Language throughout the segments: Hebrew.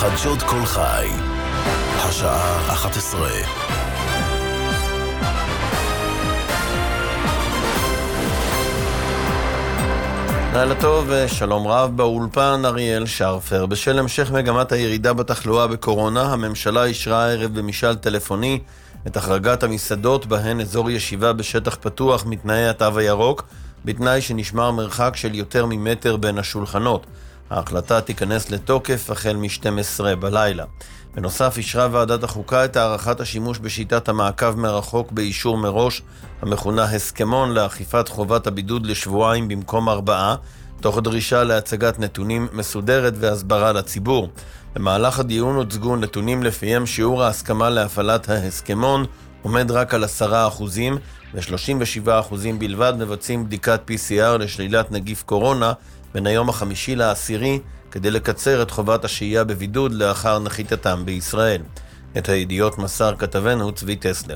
חדשות כל חי, השעה 11. לילה טוב ושלום רב, באולפן אריאל שרפר. בשל המשך מגמת הירידה בתחלואה בקורונה, הממשלה אישרה הערב במשאל טלפוני את החרגת המסעדות בהן אזור ישיבה בשטח פתוח מתנאי התו הירוק, בתנאי שנשמר מרחק של יותר ממטר בין השולחנות. ההחלטה תיכנס לתוקף החל מ-12 בלילה. בנוסף, אישרה ועדת החוקה את הערכת השימוש בשיטת המעקב מרחוק באישור מראש, המכונה הסכמון, לאכיפת חובת הבידוד לשבועיים במקום 4, תוך דרישה להצגת נתונים מסודרת והסברה לציבור. במהלך הדיון הוצגו נתונים לפיהם שיעור ההסכמה להפעלת ההסכמון עומד רק על 10%, ו-37% בלבד מבצעים בדיקת PCR לשלילת נגיף קורונה בין היום החמישי לעשירי, כדי לקצר את חובת השהייה בבידוד לאחר נחיתתם בישראל. את הידיעות מסר כתבנו צבי טסלר.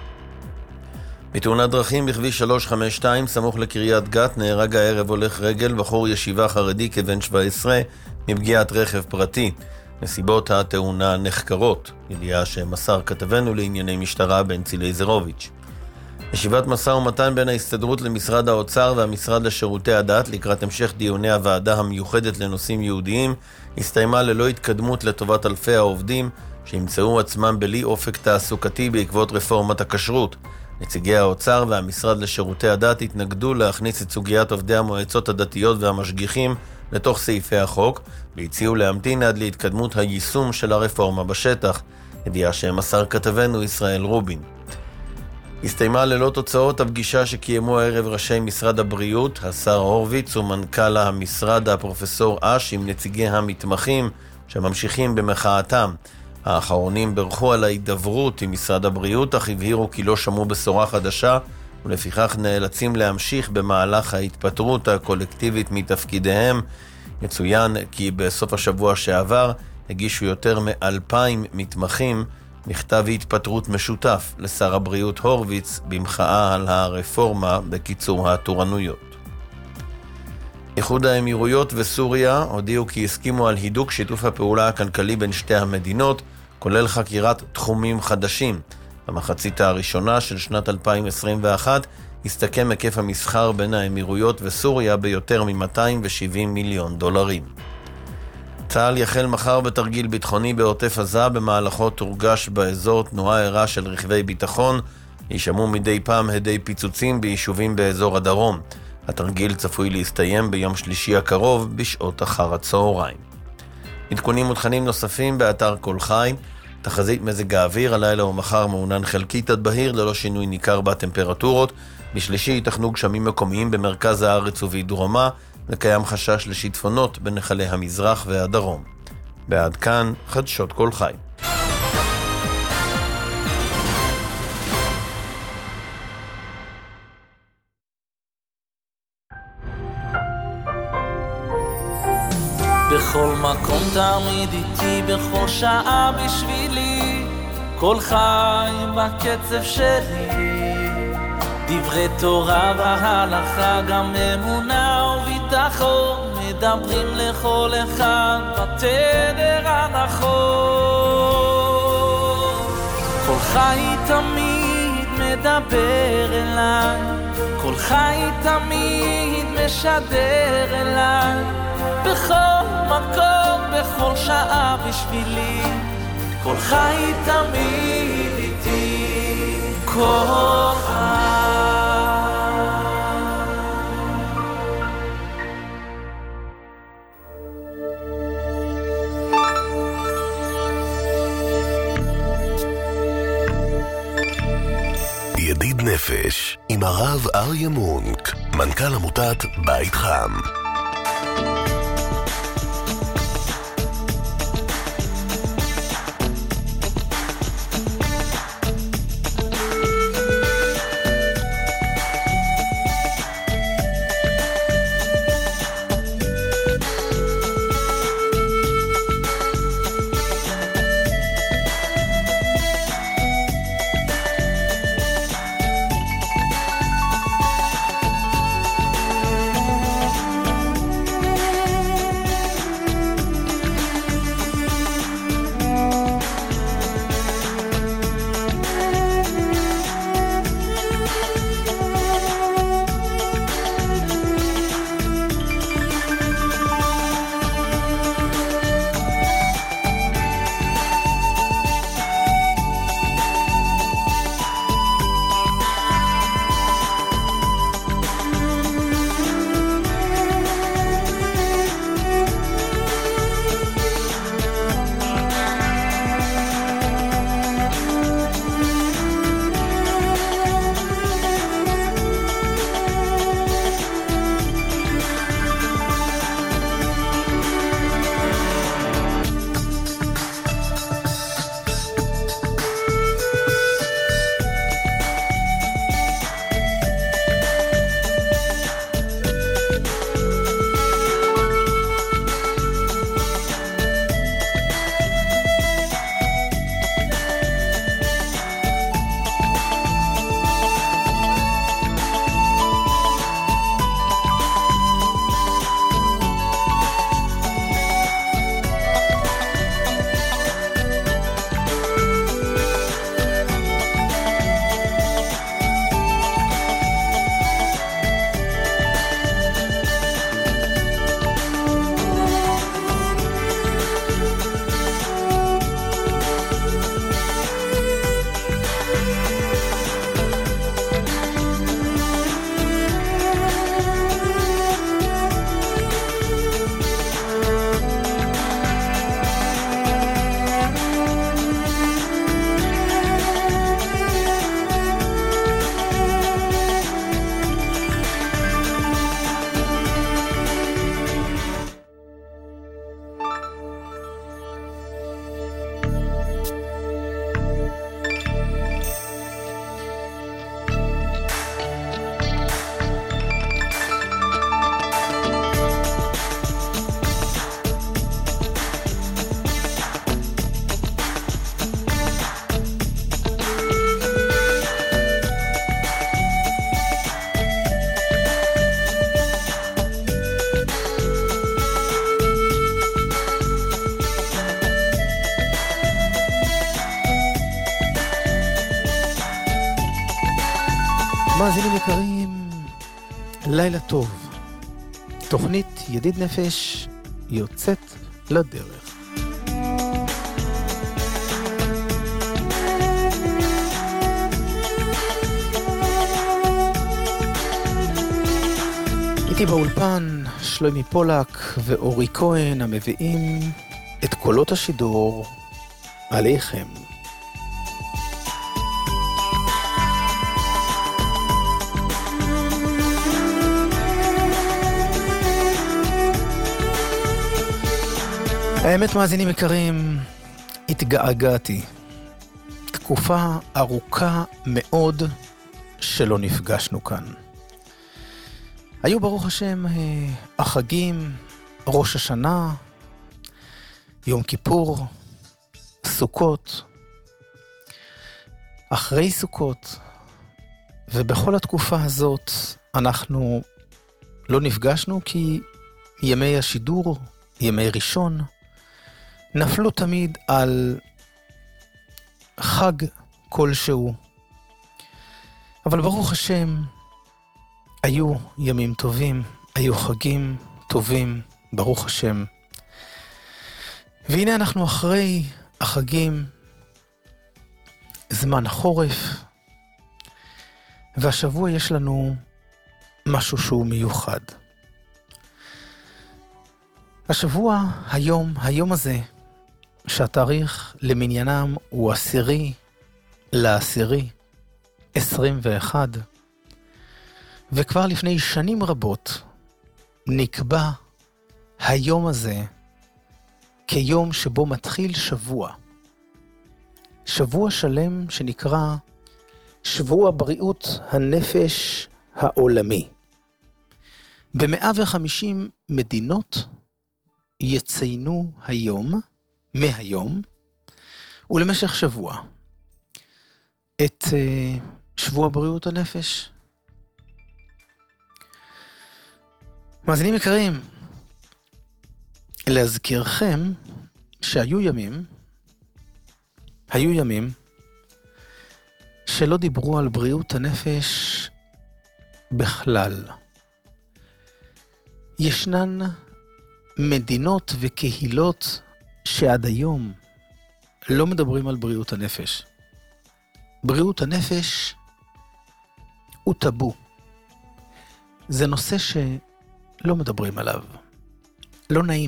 בתאונת דרכים בכביש 352 סמוך לקריית גת נהרג הערב הולך רגל בחור ישיבה חרדי כבן 17 מפגיעת רכב פרטי. נסיבות התאונה נחקרות, ידיעה שמסר כתבנו לענייני משטרה בנצי לייזרוביץ'. ישיבת משא ומתן בין ההסתדרות למשרד האוצר והמשרד לשירותי הדת לקראת המשך דיוני הוועדה המיוחדת לנושאים יהודיים הסתיימה ללא התקדמות לטובת אלפי העובדים שימצאו עצמם בלי אופק תעסוקתי בעקבות רפורמת הכשרות. נציגי האוצר והמשרד לשירותי הדת התנגדו להכניס את סוגיית עובדי המועצות הדתיות והמשגיחים לתוך סעיפי החוק, והציעו להמתין עד להתקדמות היישום של הרפורמה בשטח, ידיעה שמסר כתבנו ישראל רובין. הסתיימה ללא תוצאות הפגישה שקיימו הערב ראשי משרד הבריאות, השר הורוביץ ומנכ"ל המשרד הפרופסור אש עם נציגי המתמחים שממשיכים במחאתם. האחרונים ברכו על ההידברות עם משרד הבריאות, אך הבהירו כי לא שמעו בשורה חדשה, ולפיכך נאלצים להמשיך במהלך ההתפטרות הקולקטיבית מתפקידיהם. יצוין כי בסוף השבוע שעבר הגישו יותר מ2,000 מתמחים מכתב התפטרות משותף לשר הבריאות הורוביץ במחאה על הרפורמה בקיצור התורנויות. איחוד האמירויות וסוריה הודיעו כי הסכימו על הידוק שיתוף הפעולה הכלכלי בין שתי המדינות, כולל חקירת תחומים חדשים. במחצית הראשונה של שנת 2021 הסתכם היקף המסחר בין האמירויות וסוריה ביותר מ$270 מיליון. צה"ל יחל מחר בתרגיל ביטחוני בעוטף עזה, במהלכו תורגש באזור תנועה ערה של רכבי ביטחון, יישמעו מדי פעם הדי פיצוצים ביישובים באזור הדרום. התרגיל צפוי להסתיים ביום שלישי הקרוב בשעות אחר הצהריים. עדכונים ותכנים נוספים באתר כל חי. תחזית מזג האוויר, הלילה ומחר מעונן חלקית עד בהיר ללא שינוי ניכר בטמפרטורות. בשלישי ייתכנו גשמים מקומיים במרכז הארץ ובדרומה, וקיים חשש לשיטפונות בנחלי המזרח והדרום. בעד כאן חדשות כל חי. בכל מקום תמיד איתי, בכל שעה בשבילי, כל חי בקצב שלי. דברי תורה והלכה, גם אמונה וביטחון, מדברים לכל אחד בתדר הנכון. כל חי תמיד מדבר אליי, כל חי תמיד משדר אליי, בכל מקום, בכל שעה בשבילי, כל חי תמיד איתי, כל חי. ידיד נפש עם הרב אריה מונק, מנכ"ל עמותת בית חם. מאזינים יקרים, לילה טוב. תוכנית ידיד נפש יוצאת לדרך. איתי באולפן שלומי פולק ואורי כהן המביאים את קולות השידור עליכם. האמת מאזינים יקרים, התגעגעתי. תקופה ארוכה מאוד שלא נפגשנו כאן. היו ברוך השם החגים, ראש השנה, יום כיפור, סוכות, אחרי סוכות, ובכל התקופה הזאת אנחנו לא נפגשנו כי ימי השידור, ימי ראשון, נפלו תמיד על חג כלשהו. אבל ברוך השם, היו ימים טובים, היו חגים טובים, ברוך השם. והנה אנחנו אחרי החגים, זמן החורף, והשבוע יש לנו משהו שהוא מיוחד. השבוע, היום הזה, שהתאריך למניינם הוא 10/10/21, וכבר לפני שנים רבות נקבע היום הזה כיום שבו מתחיל שבוע שלם שנקרא שבוע בריאות הנפש העולמי. ב-150 מדינות יציינו מהיום ולמשך שבוע את שבוע בריאות הנפש. מאזינים יקרים, להזכירכם שהיו ימים שלא דיברו על בריאות הנפש בכלל. ישנן מדינות וקהילות שעד היום לא מדברים על בריאות הנפש. בריאות הנפש הוא טאבו. זה נושא שלא מדברים עליו. לא נעים.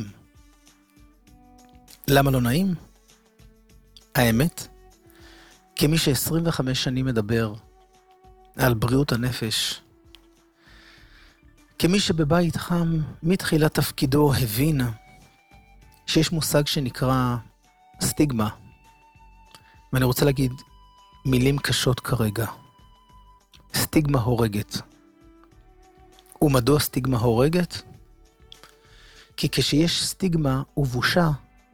למה לא נעים? האמת, כמי ש25 שנים מדבר על בריאות הנפש, כמי שבבית חם מתחילת תפקידו הבין שיש מושג שנקרא סטיגמה, ואני רוצה להגיד מילים קשות כרגע. סטיגמה הורגת. ומדוע סטיגמה הורגת? כי כשיש סטיגמה ובושה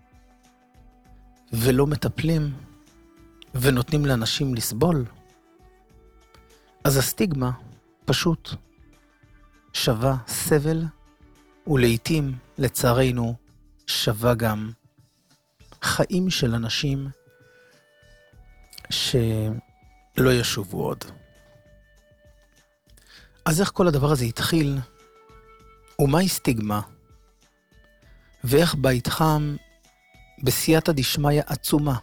ולא מטפלים ונותנים לאנשים לסבול, אז הסטיגמה פשוט שווה סבל, ולעיתים לצערנו שווה גם חיים של אנשים שלא ישובו עוד. אז איך כל הדבר הזה התחיל? ומהי סטיגמה? ואיך בית חם בסייעתא דשמיא עצומה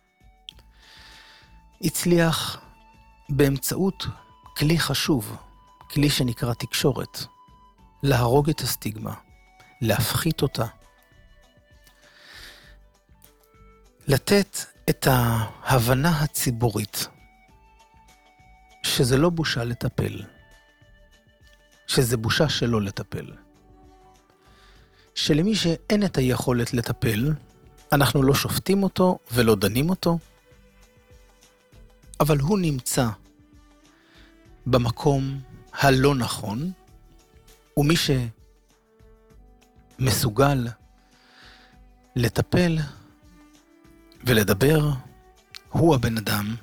הצליח באמצעות כלי חשוב, כלי שנקרא תקשורת, להרוג את הסטיגמה, להפחית אותה, לתת את ההבנה הציבורית שזה לא בושה לטפל, שזה בושה שלא לטפל, שלמי שאין את היכולת לטפל, אנחנו לא שופטים אותו ולא דנים אותו, אבל הוא נמצא במקום הלא נכון, ומי שמסוגל לטפל ולדבר, הוא הבן אדם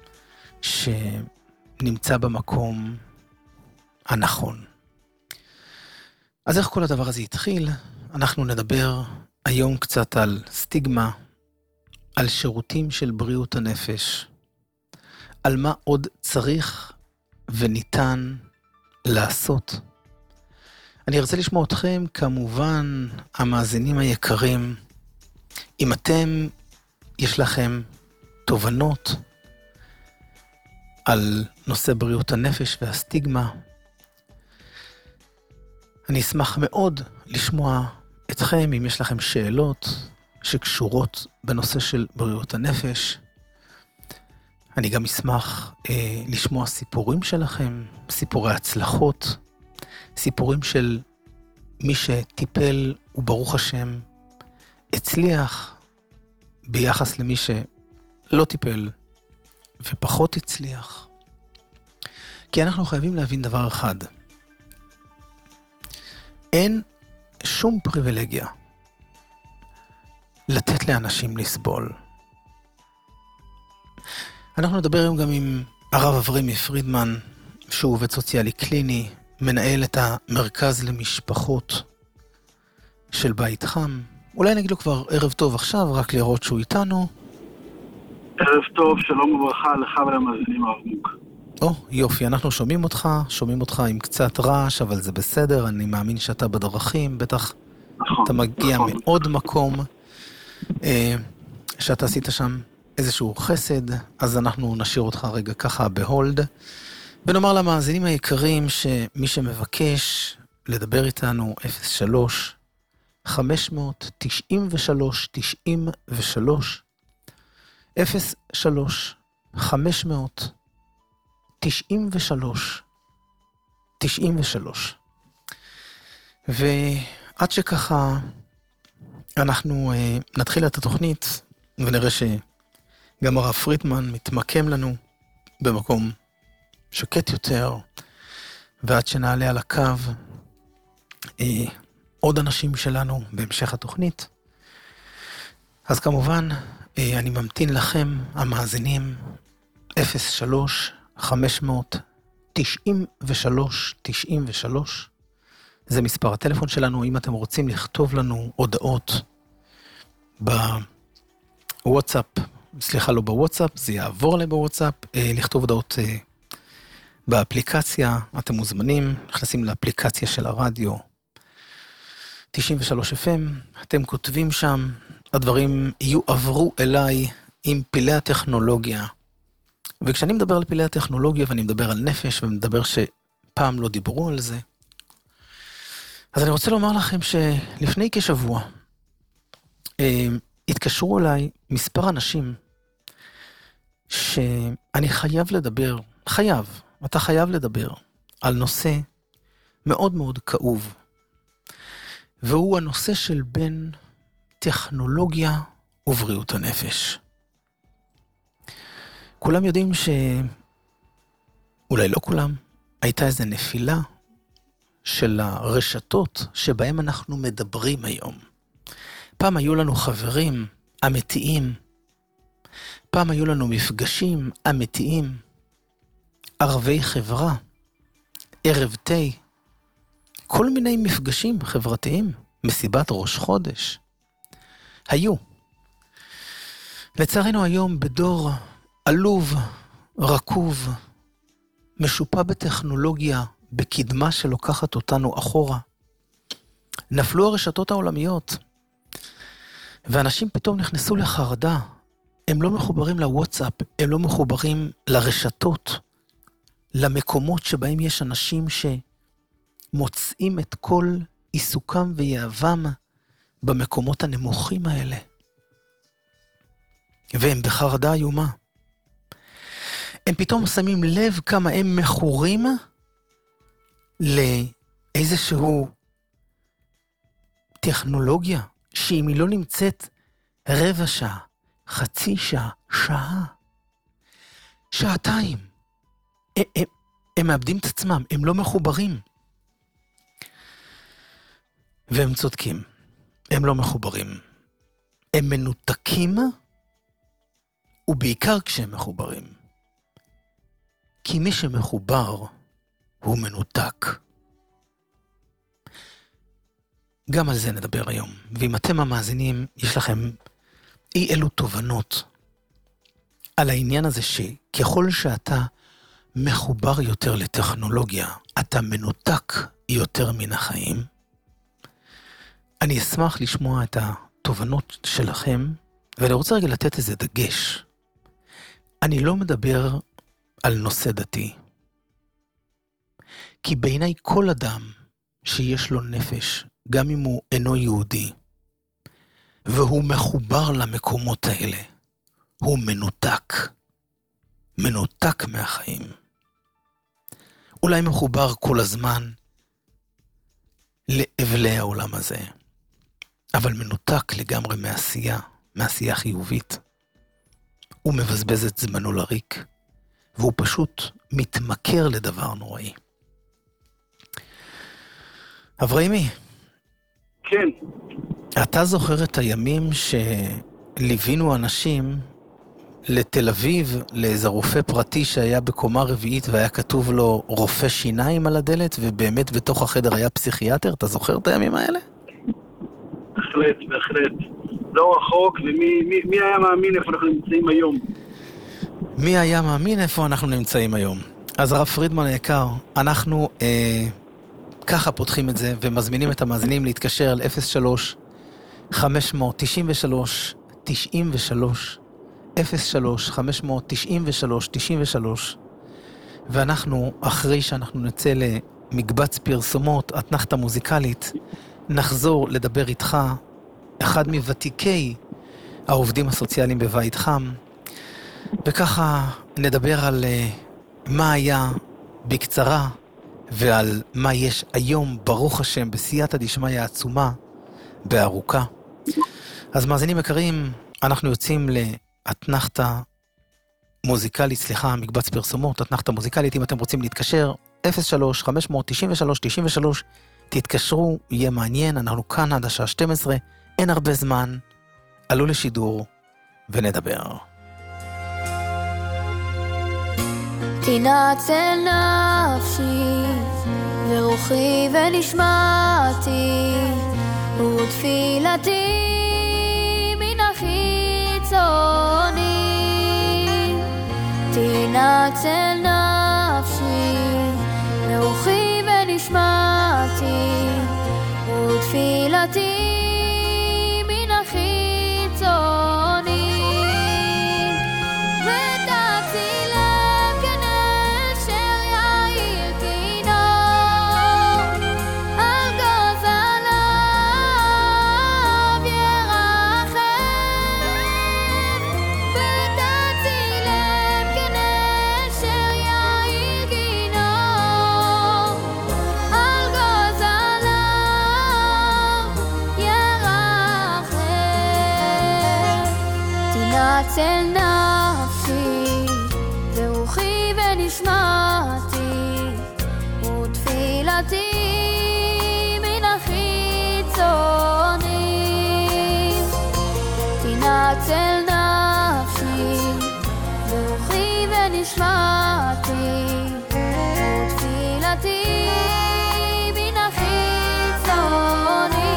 שנמצא במקום הנכון. אז איך כל הדבר הזה התחיל? אנחנו נדבר היום קצת על סטיגמה, על שירותים של בריאות הנפש, על מה עוד צריך וניתן לעשות. אני ארצה לשמוע אתכם, כמובן, המאזינים היקרים. אם אתם, יש לכם תובנות על נושא בריאות הנפש והסטיגמה, אני אשמח מאוד לשמוע אתכם אם יש לכם שאלות שקשורות בנושא של בריאות הנפש. אני גם אשמח לשמוע סיפורים שלכם, סיפורי הצלחות, סיפורים של מי שטיפל וברוך השם הצליח ביחס למי שלא טיפל ופחות הצליח. כי אנחנו חייבים להבין דבר אחד. אין שום פריבילגיה לתת לאנשים לסבול. אנחנו נדבר היום גם עם הרב אברמי פרידמן, שהוא עובד סוציאלי קליני, מנהל את המרכז למשפחות של בית חם. אולי נגיד לו כבר ערב טוב עכשיו, רק לראות שהוא איתנו. ערב טוב, שלום וברכה לך ולמאזינים הרב. יופי, אנחנו שומעים אותך עם קצת רעש, אבל זה בסדר, אני מאמין שאתה בדרכים, בטח נכון, אתה מגיע נכון. מעוד מקום, שאתה עשית שם איזשהו חסד, אז אנחנו נשאיר אותך רגע ככה בהולד, ונאמר למאזינים היקרים שמי שמבקש לדבר איתנו 03-593-93 93 ועד שככה אנחנו נתחיל את התוכנית ונראה שגם הרב פרידמן מתמקם לנו במקום שקט יותר, ועד שנעלה על הקו עוד אנשים שלנו בהמשך התוכנית. אז כמובן אני ממתין לכם המאזינים 03-593-93 זה מספר הטלפון שלנו. אם אתם רוצים לכתוב לנו הודעות בוואטסאפ, לא בוואטסאפ, זה יעבור לי בוואטסאפ, לכתוב הודעות באפליקציה, אתם מוזמנים, נכנסים לאפליקציה של הרדיו 93 FM, אתם כותבים שם, הדברים יועברו אליי עם פילי הטכנולוגיה. וכשאני מדבר על פילי הטכנולוגיה, ואני מדבר על נפש, ומדבר שפעם לא דיברו על זה, אז אני רוצה לומר לכם שלפני כשבוע, התקשרו אליי מספר אנשים, שאני חייב לדבר, אתה חייב לדבר, על נושא מאוד מאוד כאוב, והוא הנושא של בין טכנולוגיה ובריאות הנפש. כולם יודעים אולי לא כולם, הייתה איזו נפילה של הרשתות שבהם אנחנו מדברים היום. פעם היו לנו חברים אמיתיים, פעם היו לנו מפגשים אמיתיים, ערבי חברה, ערב תה, כל מיני מפגשים חברתיים, מסיבת ראש חודש, היו. לצערנו היום בדור עלוב, רקוב, משופע בטכנולוגיה, בקדמה שלוקחת אותנו אחורה. נפלו הרשתות העולמיות, ואנשים פתאום נכנסו לחרדה. הם לא מחוברים לוואטסאפ, הם לא מחוברים לרשתות, למקומות שבהם יש אנשים שמוצאים את כל עיסוקם ויהבם במקומות הנמוכים האלה. והם בחרדה איומה. הם פתאום שמים לב כמה הם מכורים לאיזשהו טכנולוגיה, שאם היא לא נמצאת רבע שעה, חצי שעה, שעה, שעתיים, הם מאבדים את עצמם, הם לא מחוברים. והם צודקים, הם לא מחוברים. הם מנותקים, ובעיקר כשהם מחוברים. כי מי שמחובר הוא מנותק. גם על זה נדבר היום. ואם אתם המאזינים, יש לכם אי אלו תובנות על העניין הזה שככל שאתה מחובר יותר לטכנולוגיה, אתה מנותק יותר מן החיים. אני אשמח לשמוע את התובנות שלכם, ואני רוצה רגע לתת איזה דגש. אני לא מדבר על נושא דתי, כי בעיניי כל אדם שיש לו נפש, גם אם הוא אינו יהודי, והוא מחובר למקומות האלה, הוא מנותק מהחיים. אולי מחובר כל הזמן לאבלי העולם הזה, אבל מנותק לגמרי מעשייה חיובית. הוא מבזבז את זמנו לריק, והוא פשוט מתמכר לדבר נוראי. אברהימי. כן. אתה זוכר את הימים שליווינו אנשים לתל אביב, לאיזה רופא פרטי שהיה בקומה רביעית והיה כתוב לו רופא שיניים על הדלת, ובאמת בתוך החדר היה פסיכיאטר? אתה זוכר את הימים האלה? בהחלט. לא רחוק, ומי היה מאמין איפה אנחנו נמצאים היום? מי היה מאמין איפה אנחנו נמצאים היום? אז הרב פרידמן היקר, אנחנו ככה פותחים את זה ומזמינים את המאזינים להתקשר על 03-593-93 03-593-93 ואנחנו, אחרי שאנחנו נצא למקבץ פרסומות, אתנחתה מוזיקלית, נחזור לדבר איתך, אחד מוותיקי העובדים הסוציאליים בבית חם, וככה נדבר על מה היה בקצרה, ועל מה יש היום, ברוך השם, בסייעתא דשמיא העצומה, בארוכה. אז מאזינים יקרים, אנחנו יוצאים לאתנחתה מוזיקלית, מקבץ פרסומות, אתנחתה מוזיקלית. אם אתם רוצים להתקשר, 03-593-93, תתקשרו, יהיה מעניין, אנחנו כאן עד השעה 12, אין הרבה זמן, עלו לשידור ונדבר. תנצל נפשי ורוחי ונשמעתי ותפילתי מן החיצוני. תנצל נפשי ורוחי ונשמעתי ותפילתי מן החיצוני. תנצל נפשי ורוחי ונשמעתי ותפילתי מן החיצוני. תנצל נפשי ורוחי ונשמעתי ותפילתי מן החיצוני.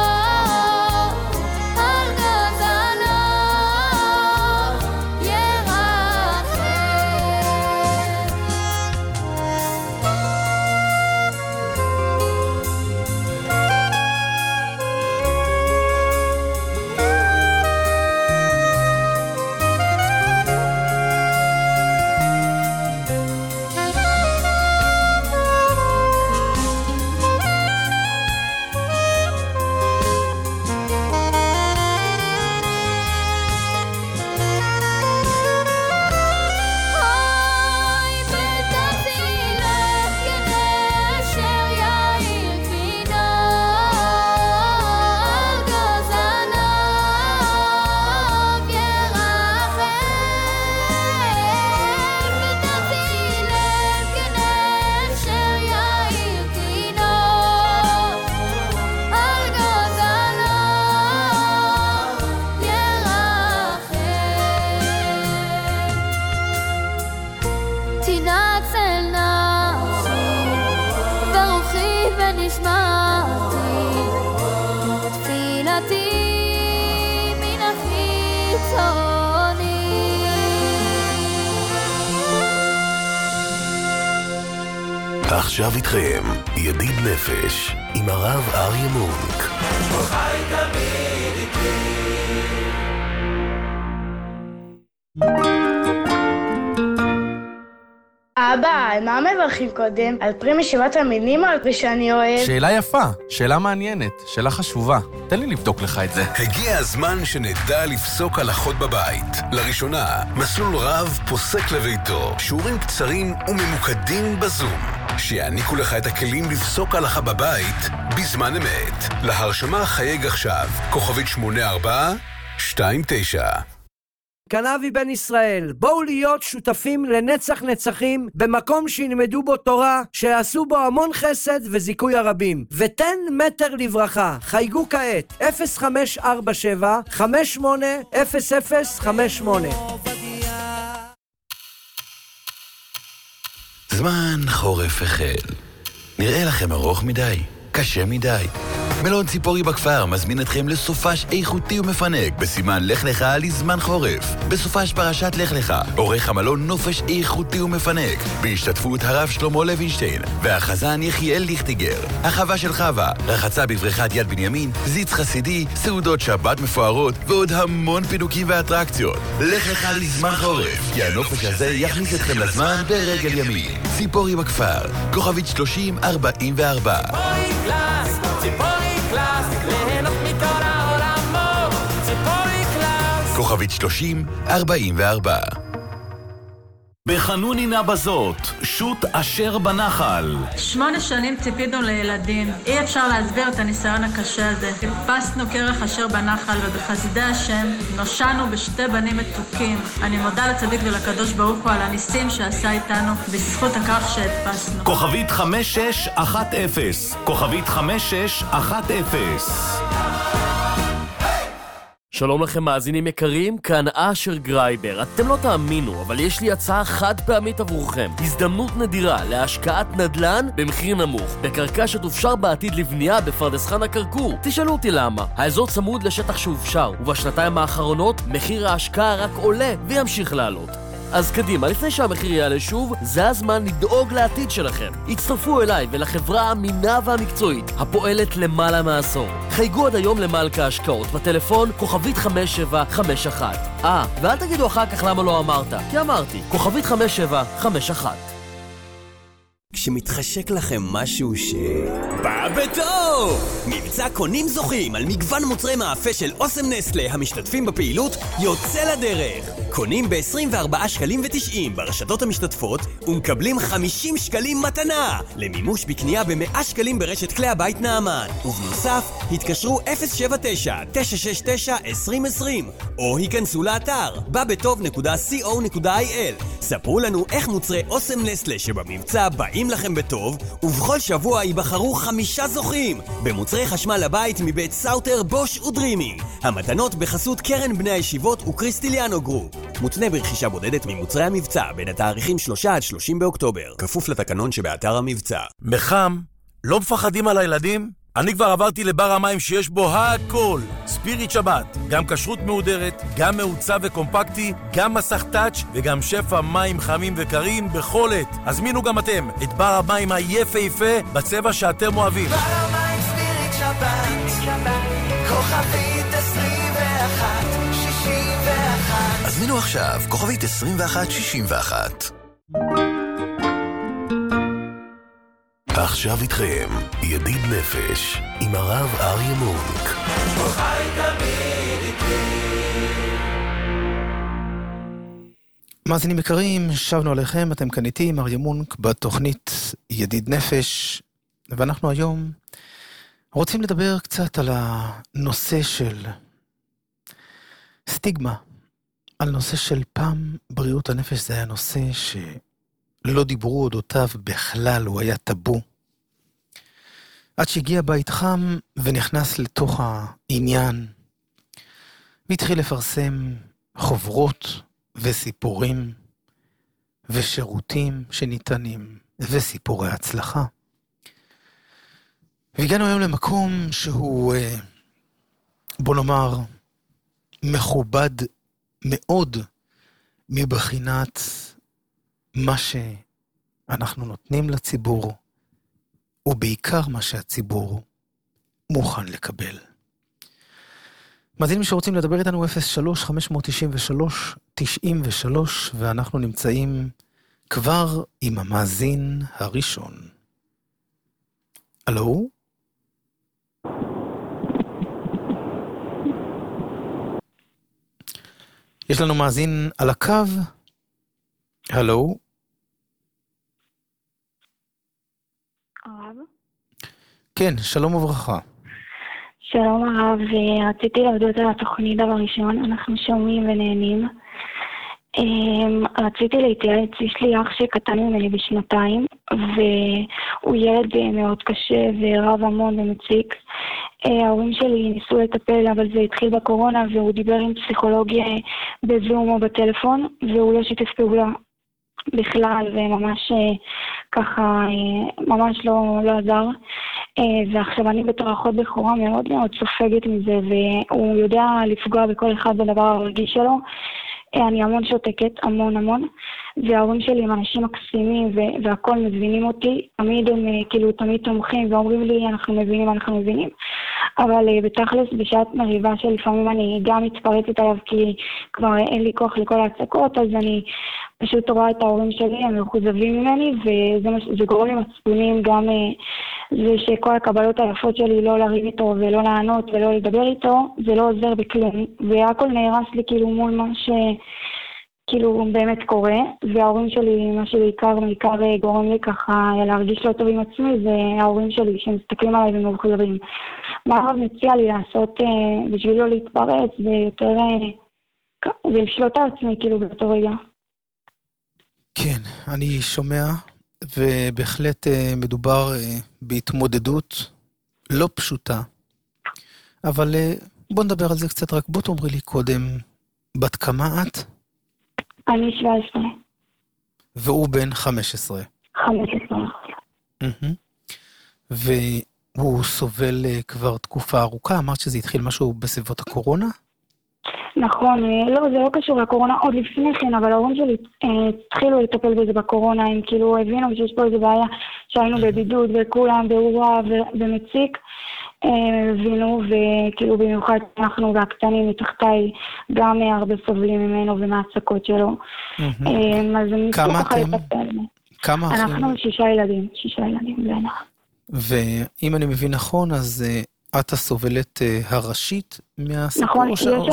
Yeah. ונשמעתי תפילתי מן החיצוני. עכשיו איתכם ידיד נפש עם הרב אריה מונק. חי תמיד איתי. אבא, על מה מברכים קודם? על פרי משיבת המינים או על פרי שאני אוהב? שאלה יפה, שאלה מעניינת, שאלה חשובה. תן לי לבדוק לך את זה. הגיע הזמן שנדע לפסוק הלכות בבית. לראשונה, מסלול רב פוסק לביתו. שיעורים קצרים וממוקדים בזום. שיעניקו לך את הכלים לפסוק הלכה בבית בזמן אמת. להרשמה חייג עכשיו, כוכבית 8429. כאן אבי בן ישראל, בואו להיות שותפים לנצח נצחים במקום שילמדו בו תורה, שיעשו בו המון חסד וזיכוי הרבים. ותן מטר לברכה, חייגו כעת 0547-580058. זמן חורף החל. נראה לכם ארוך מדי? קשה מדי? מלון ציפורי בכפר מזמין אתכם לסופש איכותי ומפנק בסימן לך לך לזמן חורף. בסופש פרשת לך לך עורך המלון נופש איכותי ומפנק בהשתתפות הרב שלמה לוינשטיין והחזן יחיאל ליכטיגר. החווה של חווה, רחצה בבריכת יד בנימין, זיץ חסידי, סעודות שבת מפוארות ועוד המון פינוקים ואטרקציות. לך לך לזמן חורף, כי הנופש הזה יכניס אתכם לזמן ברגל ימין. ציפורי בכפר, כוכבית 3044. כוכבית 3044. בחנונינה בזאת, שוט אשר בנחל. 8 שנים ציפינו לילדים. אי אפשר להסביר את הניסיון הקשה הזה. חיפשנו כרך אשר בנחל, ובחסידי השם נושענו בשתי בנים מתוקים. אני מודה לצדיק ולקדוש ברוך הוא על הניסים שעשה איתנו בזכות הכרך שהדפסנו. כוכבית 5610. כוכבית 5610. שלום לכם מאזינים יקרים, כאן אשר גרייבר. אתם לא תאמינו, אבל יש לי הצעה חד פעמית עבורכם. הזדמנות נדירה להשקעת נדל"ן במחיר נמוך, בקרקע שתופשר בעתיד לבנייה בפרדס חנה כרכור. תשאלו אותי למה. האזור צמוד לשטח שהופשר, ובשנתיים האחרונות מחיר ההשקעה רק עולה וימשיך לעלות. אז קדימה, לפני שהמחיר יעלה שוב, זה הזמן לדאוג לעתיד שלכם. הצטרפו אליי ולחברה האמינה והמקצועית, הפועלת למעלה מעשור. חייגו עד היום למלכה השקעות, בטלפון כוכבית 5751. ואל תגידו אחר כך למה לא אמרת, כי אמרתי, כוכבית 5751. כשמתחשק לכם משהו בא בטוב! מבצע קונים זוכים על מגוון מוצרי מאפה של אוסם נסטלה המשתתפים בפעילות יוצא לדרך. קונים ב-24 שקלים ו90 ברשתות המשתתפות ומקבלים 50 שקלים מתנה למימוש בקנייה ב100 שקלים ברשת כלי הבית נעמן. ובנוסף, התקשרו 079-969-2020 או היכנסו לאתר babetov.co.il. ספרו לנו איך מוצרי אוסם נסטלה שבמבצע באים לכם בטוב, ובכל שבוע ייבחרו 5 זוכים במוצרי חשמל לבית מבית סאוטר, בוש ודרימי. המתנות בחסות קרן בני הישיבות וקריסטיליאנו גרופ. מותנה ברכישה בודדת ממוצרי המבצע בין התאריכים 3 עד 30 באוקטובר, כפוף לתקנון שבאתר המבצע. מחם, לא מפחדים על הילדים? אני כבר עברתי לבר המים שיש בו הכל. ספיריט שבת, גם כשרות מהודרת, גם מעוצב וקומפקטי, גם מסך טאץ' וגם שפע מים חמים וקרים בכל עת. הזמינו גם אתם את בר המים היפהפה בצבע שאתם אוהבים. בר המים ספיריט שבת, כוכבית 2161. הזמינו עכשיו, כוכבית 2161. עכשיו איתכם, ידיד נפש, עם הרב אריה מונק. חי תמיד איתי. מאזינים יקרים, שבנו עליכם, אתם כאן איתי עם אריה מונק בתוכנית ידיד נפש, ואנחנו היום רוצים לדבר קצת על הנושא של סטיגמה, על נושא של פעם בריאות הנפש. זה היה נושא שלא דיברו אודותיו בכלל, הוא היה טאבו. עד שהגיע בית חם ונכנס לתוך העניין, והתחיל לפרסם חוברות וסיפורים ושירותים שניתנים וסיפורי הצלחה. והגענו היום למקום שהוא, בוא נאמר, מכובד מאוד מבחינת מה שאנחנו נותנים לציבור, ובעיקר מה שהציבור מוכן לקבל. מאזינים שרוצים לדבר איתנו 03-593-93, ואנחנו נמצאים כבר עם המאזין הראשון. הלו? יש לנו מאזין על הקו? הלו? הרב? כן, שלום וברכה. שלום הרב, רציתי להודות על התוכנית דבר ראשון, אנחנו שומעים ונהנים. רציתי להתייעץ, יש לי אח שקטן ממני בשנתיים, והוא ילד מאוד קשה ורב המון ומציק. ההורים שלי ניסו לטפל, אבל זה התחיל בקורונה, והוא דיבר עם פסיכולוג בזום או בטלפון, והוא לא שיתף פעולה בכלל, וממש ככה, ממש לא עזר. ועכשיו אני בתור אחות בכורה מאוד מאוד סופגת מזה, והוא יודע לפגוע בכל אחד בדבר הרגיש שלו. אני המון שותקת, המון, וההורים שלי הם אנשים מקסימים והכל מבינים אותי, תמיד הם כאילו תמיד תומכים ואומרים לי אנחנו מבינים, אבל בתכלס בשעת מריבה שלפעמים אני גם מתפרצת עליו כי כבר אין לי כוח לכל ההצקות, אז אני פשוט רואה את ההורים שלי, הם מחוזבים ממני, וזה גורם לי מצפונים גם זה שכל הקבלות היפות שלי לא לריב איתו ולא לענות ולא לדבר איתו, זה לא עוזר בכלום, והכל נהרס לי כאילו מול מה שכאילו באמת קורה, וההורים שלי, מה שבעיקר גורם לי ככה להרגיש לא טוב עם עצמי, זה ההורים שלי שמסתכלים עליי ומחוזבים. מה הרב מציע לי לעשות בשביל לא להתפרץ ויותר, ולשלוט על עצמי כאילו באותו רגע? כן, אני שומע, ובהחלט מדובר בהתמודדות לא פשוטה, אבל בוא נדבר על זה קצת, רק בוא תאמרי לי קודם, בת כמה את? אני 17. והוא בן 15. 15. והוא סובל כבר תקופה ארוכה, אמרת שזה התחיל משהו בסביבות הקורונה? נכון, לא, זה לא קשור לקורונה עוד לפני כן, אבל ההורים שלי התחילו לטפל בזה בקורונה, הם כאילו הבינו שיש פה איזה בעיה שהיינו בבידוד וכולם באירוע ומציק, הבינו, וכאילו במיוחד אנחנו והקטנים מתחתיי גם הרבה סובלים ממנו ומהעסקות שלו. אז הם כמה אתם? כמה אחים? אנחנו 6 ילדים, 6 ילדים בנה. ואם אני מבין נכון, אז את הסובלת הראשית מהסיפור? נכון,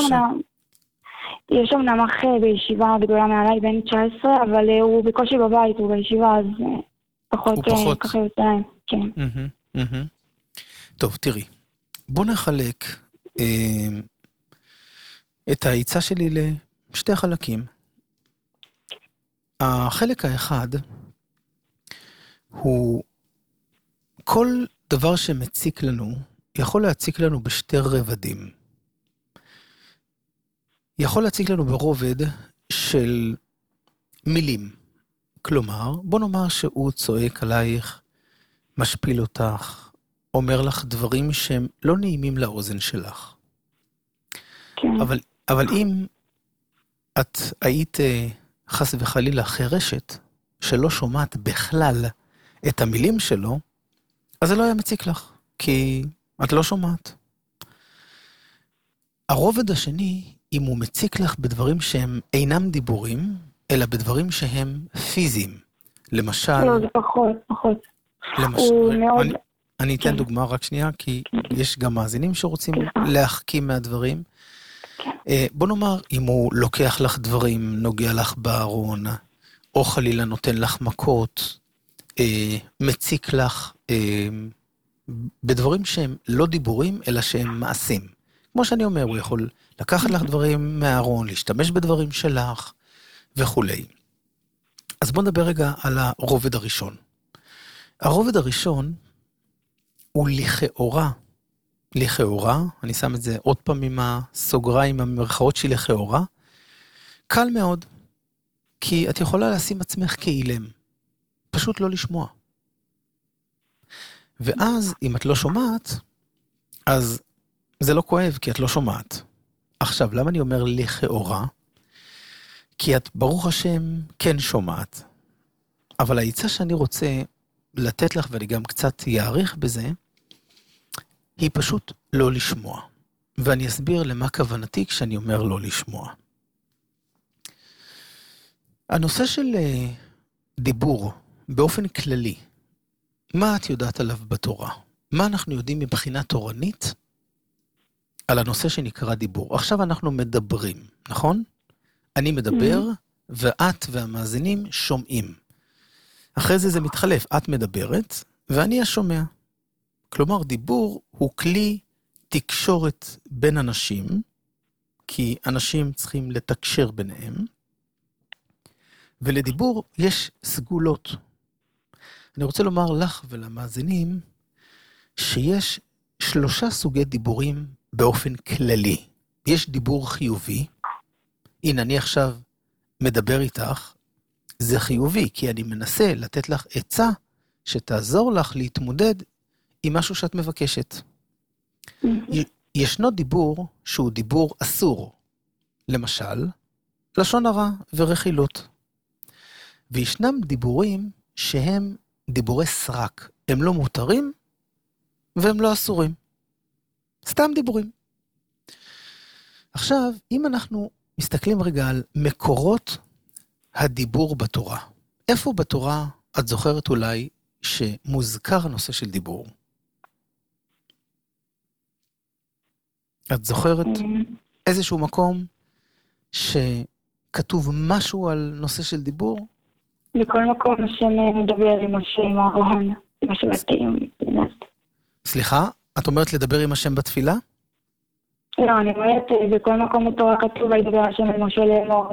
יש שם נמח בישיבה גדולה מעליי, בן 19, אבל הוא בקושי בבית, הוא בישיבה, אז פחות ככה יוצא להם, כן. טוב, תראי, בוא נחלק את העיצה שלי לשתי חלקים. החלק האחד הוא כל דבר שמציק לנו, יכול להציק לנו בשתי רבדים. יכול להציק לנו ברובד של מילים. כלומר, בוא נאמר שהוא צועק עלייך, משפיל אותך, אומר לך דברים שהם לא נעימים לאוזן שלך. כן. אבל אם את היית חס וחלילה חירשת, שלא שומעת בכלל את המילים שלו, אז זה לא היה מציק לך, כי את לא שומעת. הרובד השני, אם הוא מציק לך בדברים שהם אינם דיבורים, אלא בדברים שהם פיזיים. למשל... לא, זה פחות. למשל, אני אתן דוגמה רק שנייה, כי יש גם מאזינים שרוצים להחכים מהדברים. בוא נאמר, אם הוא לוקח לך דברים, נוגע לך בארון, או חלילה נותן לך מכות, מציק לך בדברים שהם לא דיבורים, אלא שהם מעשים. כמו שאני אומר, הוא יכול לקחת לך דברים מהארון, להשתמש בדברים שלך, וכו'. אז בוא נדבר רגע על הרובד הראשון. הרובד הראשון הוא לכאורה, אני שם את זה עוד פעם עם הסוגריים, המרכאות שלי לכאורה, קל מאוד, כי את יכולה לשים עצמך כאילם, פשוט לא לשמוע. ואז, אם את לא שומעת, אז זה לא כואב, כי את לא שומעת. עכשיו, למה אני אומר לכאורה? כי את, ברוך השם, כן שומעת. אבל העצה שאני רוצה לתת לך, ואני גם קצת יעריך בזה, היא פשוט לא לשמוע. ואני אסביר למה כוונתי כשאני אומר לא לשמוע. הנושא של דיבור, באופן כללי, מה את יודעת עליו בתורה? מה אנחנו יודעים מבחינה תורנית על הנושא שנקרא דיבור? עכשיו אנחנו מדברים, נכון? אני מדבר, ואת והמאזינים שומעים. אחרי זה מתחלף, את מדברת, ואני השומע. כלומר, דיבור הוא כלי תקשורת בין אנשים, כי אנשים צריכים לתקשר ביניהם, ולדיבור יש סגולות. אני רוצה לומר לך ולמאזינים, שיש 3 סוגי דיבורים באופן כללי. יש דיבור חיובי, הנה אני עכשיו מדבר איתך, זה חיובי, כי אני מנסה לתת לך עצה שתעזור לך להתמודד עם משהו שאת מבקשת. ישנו דיבור שהוא דיבור אסור, למשל, לשון הרע ורכילות. וישנם דיבורים שהם דיבורי סרק, הם לא מותרים והם לא אסורים. סתם דיבורים. עכשיו, אם אנחנו מסתכלים רגע על מקורות הדיבור בתורה, איפה בתורה את זוכרת אולי שמוזכר הנושא של דיבור? את זוכרת איזשהו מקום שכתוב משהו על נושא של דיבור? בכל מקום השם מדבר עם משה עם אהרון, מה שמתאים. סליחה? את אומרת לדבר עם השם בתפילה? לא, אני אומרת, בכל מקום בתורה כתוב, וידבר השם אל משה לאמור,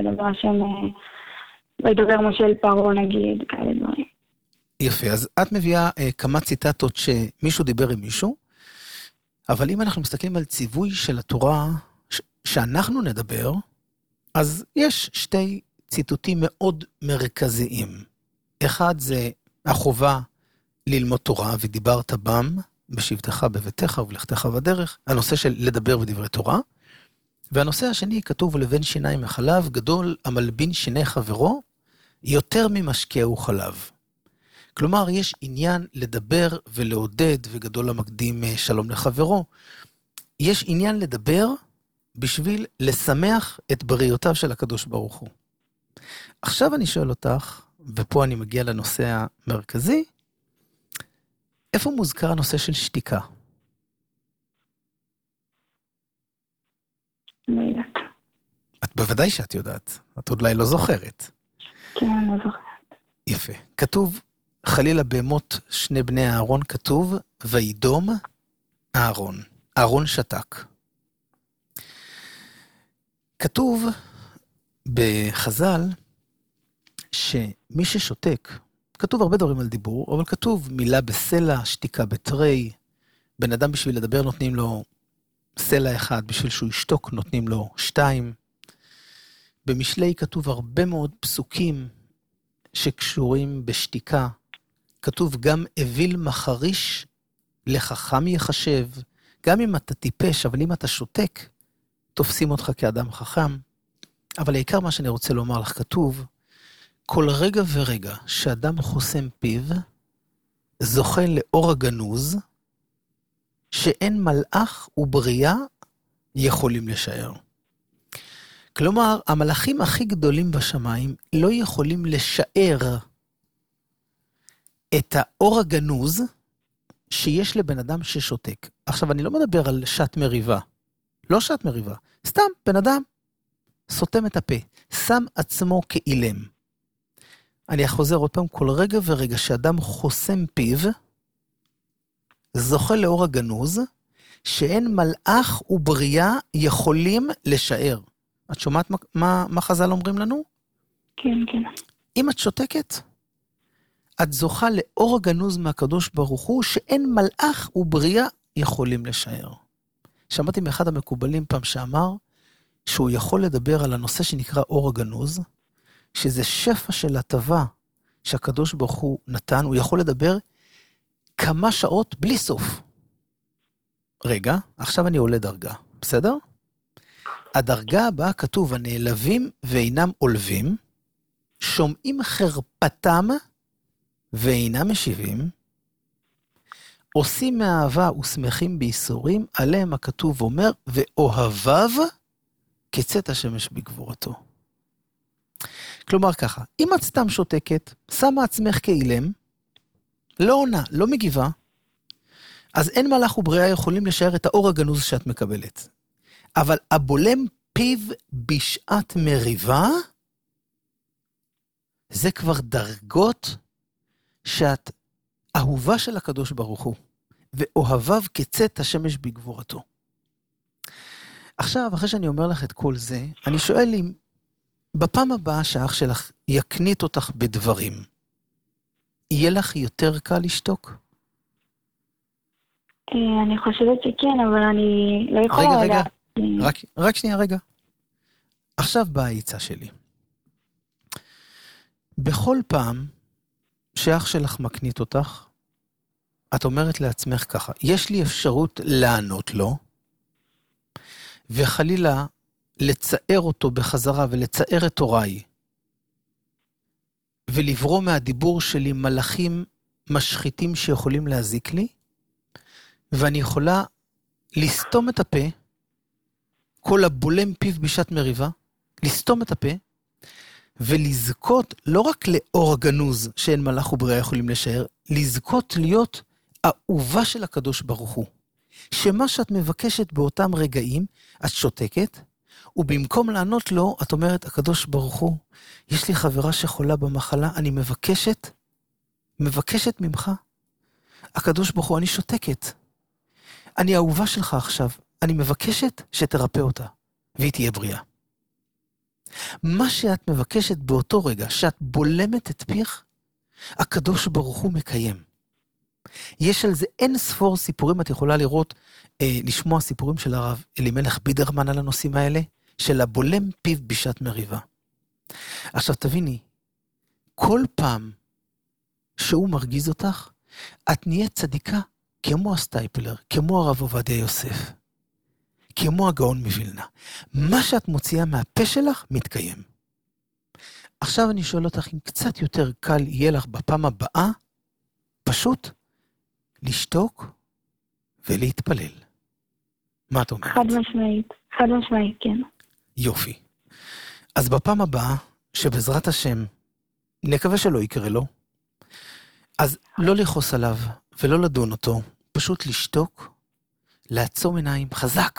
וידבר משה אל פרעה, נגיד, כאלה דברים. יפה, אז את מביאה כמה ציטטות שמישהו דיבר עם מישהו, אבל אם אנחנו מסתכלים על ציווי של התורה שאנחנו נדבר, אז יש 2 ציטוטים מאוד מרכזיים. אחד זה החובה ללמוד תורה, ודיברת בם בשבתך בביתך ובלכתך בדרך, הנושא של לדבר בדברי תורה, והנושא השני כתוב לבן שיניים מחלב, גדול המלבין שיני חברו, יותר ממשקהו חלב. כלומר, יש עניין לדבר ולעודד, וגדול המקדים שלום לחברו. יש עניין לדבר בשביל לשמח את בריאותיו של הקדוש ברוך הוא. עכשיו אני שואל אותך, ופה אני מגיע לנושא המרכזי, איפה מוזכר הנושא של שתיקה? לא יודעת. את בוודאי שאת יודעת, את עוד לא זוכרת. כן, אני לא זוכרת. יפה. כתוב, חלילה במות 2 בני אהרון, כתוב, וידום אהרון. אהרון שתק. כתוב בחז"ל, שמי ששותק, כתוב הרבה דברים על דיבור, אבל כתוב מילה בסלע, שתיקה בתרי, בן אדם בשביל לדבר נותנים לו סלע 1, בשביל שהוא ישתוק נותנים לו 2. במשלי כתוב הרבה מאוד פסוקים שקשורים בשתיקה. כתוב גם אוויל מחריש לחכם יחשב, גם אם אתה טיפש, אבל אם אתה שותק, תופסים אותך כאדם חכם. אבל העיקר מה שאני רוצה לומר לך, כתוב, כל רגע ורגע שאדם חוסם פיו, זוכה לאור הגנוז, שאין מלאך ובריאה יכולים לשער. כלומר, המלאכים הכי גדולים בשמיים לא יכולים לשער את האור הגנוז שיש לבן אדם ששותק. עכשיו, אני לא מדבר על שעת מריבה. לא שעת מריבה. סתם, בן אדם סותם את הפה, שם עצמו כאילם. אני חוזר עוד פעם, כל רגע ורגע שאדם חוסם פיו, זוכה לאור הגנוז, שאין מלאך ובריאה יכולים לשער. את שומעת מה חז"ל אומרים לנו? כן, כן. אם את שותקת, את זוכה לאור הגנוז מהקדוש ברוך הוא, שאין מלאך ובריאה יכולים לשער. שמעתי מאחד המקובלים פעם שאמר, שהוא יכול לדבר על הנושא שנקרא אור הגנוז, שזה שפע של הטבה שהקדוש ברוך הוא נתן, הוא יכול לדבר כמה שעות בלי סוף. רגע, עכשיו אני עולה דרגה, בסדר? הדרגה הבאה כתוב, הנעלבים ואינם עולבים, שומעים חרפתם ואינם משיבים, עושים מאהבה ושמחים בייסורים, עליהם הכתוב אומר, ואוהביו כצאת השמש בגבורתו. כלומר ככה, אם את סתם שותקת, שמה עצמך כאילם, לא עונה, לא מגיבה, אז אין מלאך ובריאה יכולים לשער את האור הגנוז שאת מקבלת. אבל הבולם פיו בשעת מריבה, זה כבר דרגות שאת אהובה של הקדוש ברוך הוא, ואוהביו כצאת השמש בגבורתו. עכשיו, אחרי שאני אומר לך את כל זה, אני שואל אם בפעם הבאה שהאח שלך יקנית אותך בדברים, יהיה לך יותר קל לשתוק? אני חושבת שכן, אבל אני לא יכולה... רגע, רק שנייה, רגע. עכשיו באה העצה שלי. בכל פעם שאח שלך מקנית אותך, את אומרת לעצמך ככה, יש לי אפשרות לענות לו, וחלילה לצער אותו בחזרה ולצער את הוריי, ולברוא מהדיבור שלי מלאכים משחיתים שיכולים להזיק לי, ואני יכולה לסתום את הפה, כל הבולם פיו בשעת מריבה, לסתום את הפה, ולזכות לא רק לאור הגנוז שאין מלאך ובריאה יכולים לשער, לזכות להיות אהובה של הקדוש ברוך הוא. שמה שאת מבקשת באותם רגעים, את שותקת, ובמקום לענות לו, את אומרת, הקדוש ברוך הוא, יש לי חברה שחולה במחלה, אני מבקשת ממך. הקדוש ברוך הוא, אני שותקת. אני אהובה שלך עכשיו, אני מבקשת שתרפא אותה, והיא תהיה בריאה. מה שאת מבקשת באותו רגע, שאת בולמת את פיך, הקדוש ברוך הוא מקיים. יש על זה אין ספור סיפורים, את יכולה לראות, לשמוע סיפורים של הרב אלימלך בידרמן על הנושאים האלה, של הבולם פיו בשעת מריבה. עכשיו תביני, כל פעם שהוא מרגיז אותך, את נהיית צדיקה כמו הסטייפלר, כמו הרב עובדיה יוסף, כמו הגאון מווילנה. מה שאת מוציאה מהפה שלך, מתקיים. עכשיו אני שואל אותך, אם קצת יותר קל יהיה לך בפעם הבאה, פשוט לשתוק ולהתפלל. מה את אומרת? חד משמעית, כן. יופי. אז בפעם הבאה, שבעזרת השם, נקווה שלא יקרה לו, אז לא לחוס עליו ולא לדון אותו, פשוט לשתוק, לעצום עיניים חזק,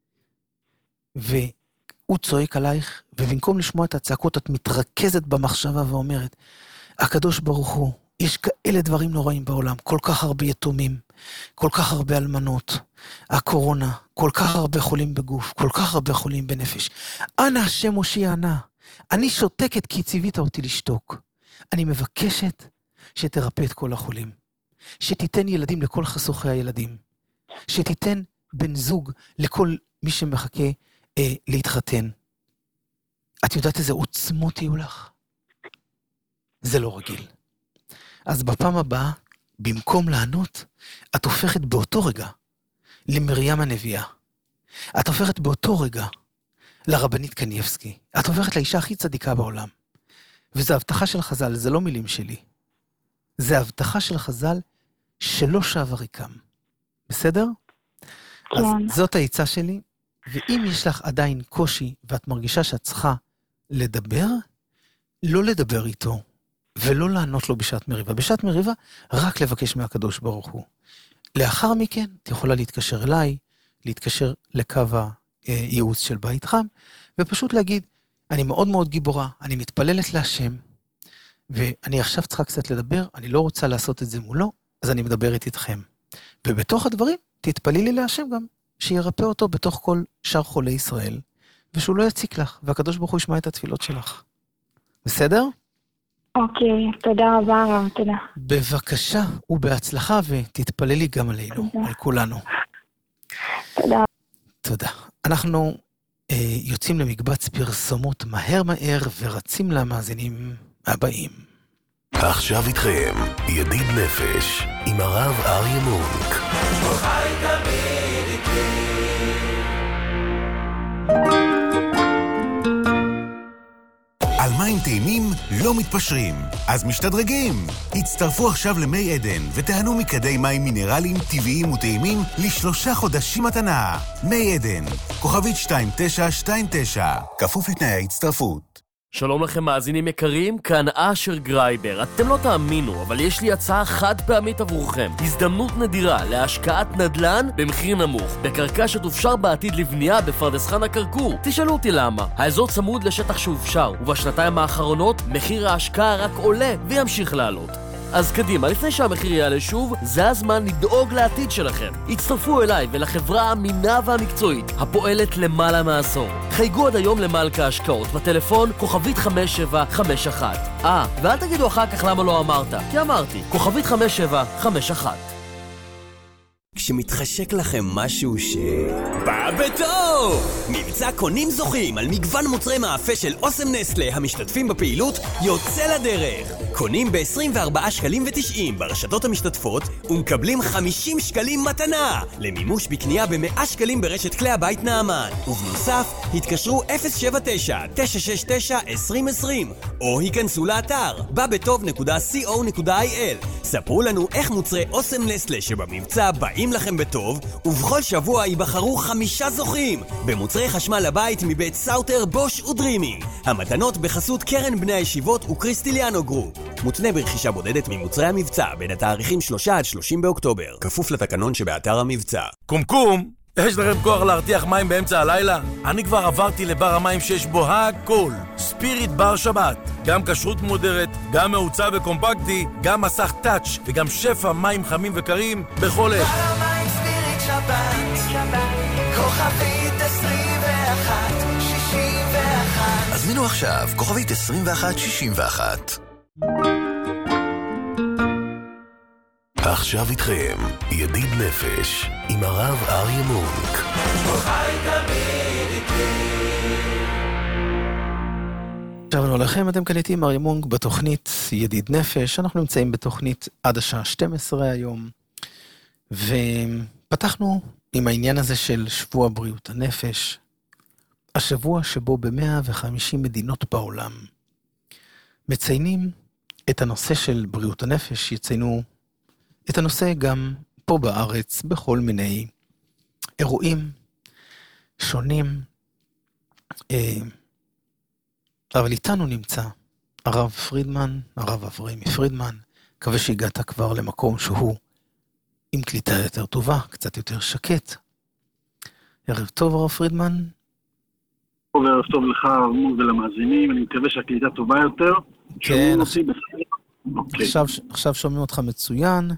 והוא צועק עלייך, ובמקום לשמוע את הצעקות, את מתרכזת במחשבה ואומרת, הקדוש ברוך הוא, יש כאלה דברים נוראים בעולם, כל כך הרבה יתומים, כל כך הרבה אלמנות, הקורונה, כל כך הרבה חולים בגוף, כל כך הרבה חולים בנפש. אנא השם הושיע נא, אני שותקת כי ציווית אותי לשתוק. אני מבקשת שתרפא את כל החולים, שתיתן ילדים לכל חסוכי הילדים, שתיתן בן זוג לכל מי שמחכה להתחתן. את יודעת איזה עוצמות יהיו לך? זה לא רגיל. אז בפעם הבאה, במקום לענות, את הופכת באותו רגע למרים הנביאה. את הופכת באותו רגע לרבנית קניבסקי. את הופכת לאישה הכי צדיקה בעולם. וזו הבטחה של חז"ל, זה לא מילים שלי. זה הבטחה של חז"ל שלא שב הריקם. בסדר? אז זאת העצה שלי, ואם יש לך עדיין קושי ואת מרגישה שאת צריכה לדבר, לא לדבר איתו. ולא לענות לו בשעת מריבה. בשעת מריבה, רק לבקש מהקדוש ברוך הוא. לאחר מכן, את יכולה להתקשר אליי, להתקשר לקו הייעוץ של בית חם, ופשוט להגיד, אני מאוד מאוד גיבורה, אני מתפללת להשם, ואני עכשיו צריכה קצת לדבר, אני לא רוצה לעשות את זה מולו, אז אני מדברת איתכם. ובתוך הדברים, תתפלילי להשם גם, שירפא אותו בתוך כל שאר חולי ישראל, ושהוא לא יציק לך, והקדוש ברוך הוא ישמע את התפילות שלך. בסדר? אוקיי, תודה רבה רב, תודה. בבקשה ובהצלחה, ותתפללי גם עלינו, על כולנו. תודה. תודה. אנחנו יוצאים למקבץ פרסומות מהר ורצים למאזינים הבאים. עכשיו איתכם, ידיד נפש, עם הרב אריה מונק. חי תמיד איתי. על מים טעימים לא מתפשרים, אז משתדרגים. הצטרפו עכשיו למי עדן ותהנו מכדי מים מינרליים טבעיים וטעימים ל3 חודשים מתנה. מי עדן, כוכבית 2929, כפוף לתנאי ההצטרפות. שלום לכם מאזינים יקרים, כאן אשר גרייבר. אתם לא תאמינו, אבל יש לי הצעה חד פעמית עבורכם. הזדמנות נדירה להשקעת נדל"ן במחיר נמוך, בקרקע שתופשר בעתיד לבנייה בפרדס חנה כרכור. תשאלו אותי למה. האזור צמוד לשטח שהופשר, ובשנתיים האחרונות מחיר ההשקעה רק עולה וימשיך לעלות. אז קדימה, לפני שהמחיר יעלה שוב, זה הזמן לדאוג לעתיד שלכם. הצטרפו אליי ולחברה האמינה והמקצועית, הפועלת למעלה מעשור. חייגו עד היום למלכה ההשקעות, בטלפון כוכבית 5751. ואל תגידו אחר כך למה לא אמרת, כי אמרתי, כוכבית 5751. כשמתחשק לכם משהו בא בטוב! מבצע קונים זוכים על מגוון מוצרי מאפה של אוסם נסטלה המשתתפים בפעילות יוצא לדרך. קונים ב-24 שקלים ו90 ברשתות המשתתפות ומקבלים 50 שקלים מתנה למימוש בקנייה ב100 שקלים ברשת כלי הבית נעמן. ובנוסף, התקשרו 079-969-2020 או היכנסו לאתר babetov.co.il. ספרו לנו איך מוצרי אוסם נסטלה שבמבצע באים לכם בטוב, ובכל שבוע ייבחרו 5 זוכים במוצרי חשמל לבית מבית סאוטר, בוש ודרימי. המתנות בחסות קרן בני הישיבות וקריסטיליאנו גרופ. מותנה ברכישה בודדת ממוצרי המבצע בין התאריכים 3 עד 30 באוקטובר, כפוף לתקנון שבאתר המבצע. קומקום, יש לכם כוח להרתיח מים באמצע הלילה? אני כבר עברתי לבר המים שיש בו הכל. ספיריט בר שבת. גם כשרות מודרת, גם מעוצב וקומפקטי, גם מסך טאץ' וגם שפע מים חמים וקרים בכל עת. בר המים ספיריט שבת, כוכבית 2161. הזמינו עכשיו, כוכבית 2161. עכשיו איתכם, ידיד נפש, עם הרב אריה מונק. חי תמיד איתי. עכשיו לכם, אתם כאן איתי עם אריה מונק בתוכנית ידיד נפש. אנחנו נמצאים בתוכנית עד השעה 12 היום, ופתחנו עם העניין הזה של שבוע בריאות הנפש, השבוע שבו ב150 מדינות בעולם מציינים את הנושא של בריאות הנפש. יציינו את הנושא גם פה בארץ בכל מיני אירועים שונים. אבל איתנו נמצא הרב פרידמן, הרב אברהמי פרידמן. מקווה שהגעת כבר למקום שהוא עם קליטה יותר טובה, קצת יותר שקט. ערב טוב הרב פרידמן. ערב טוב לך הרב מונק ולמאזינים, אני מקווה שהקליטה טובה יותר. כן, עכשיו שומעים אותך מצוין.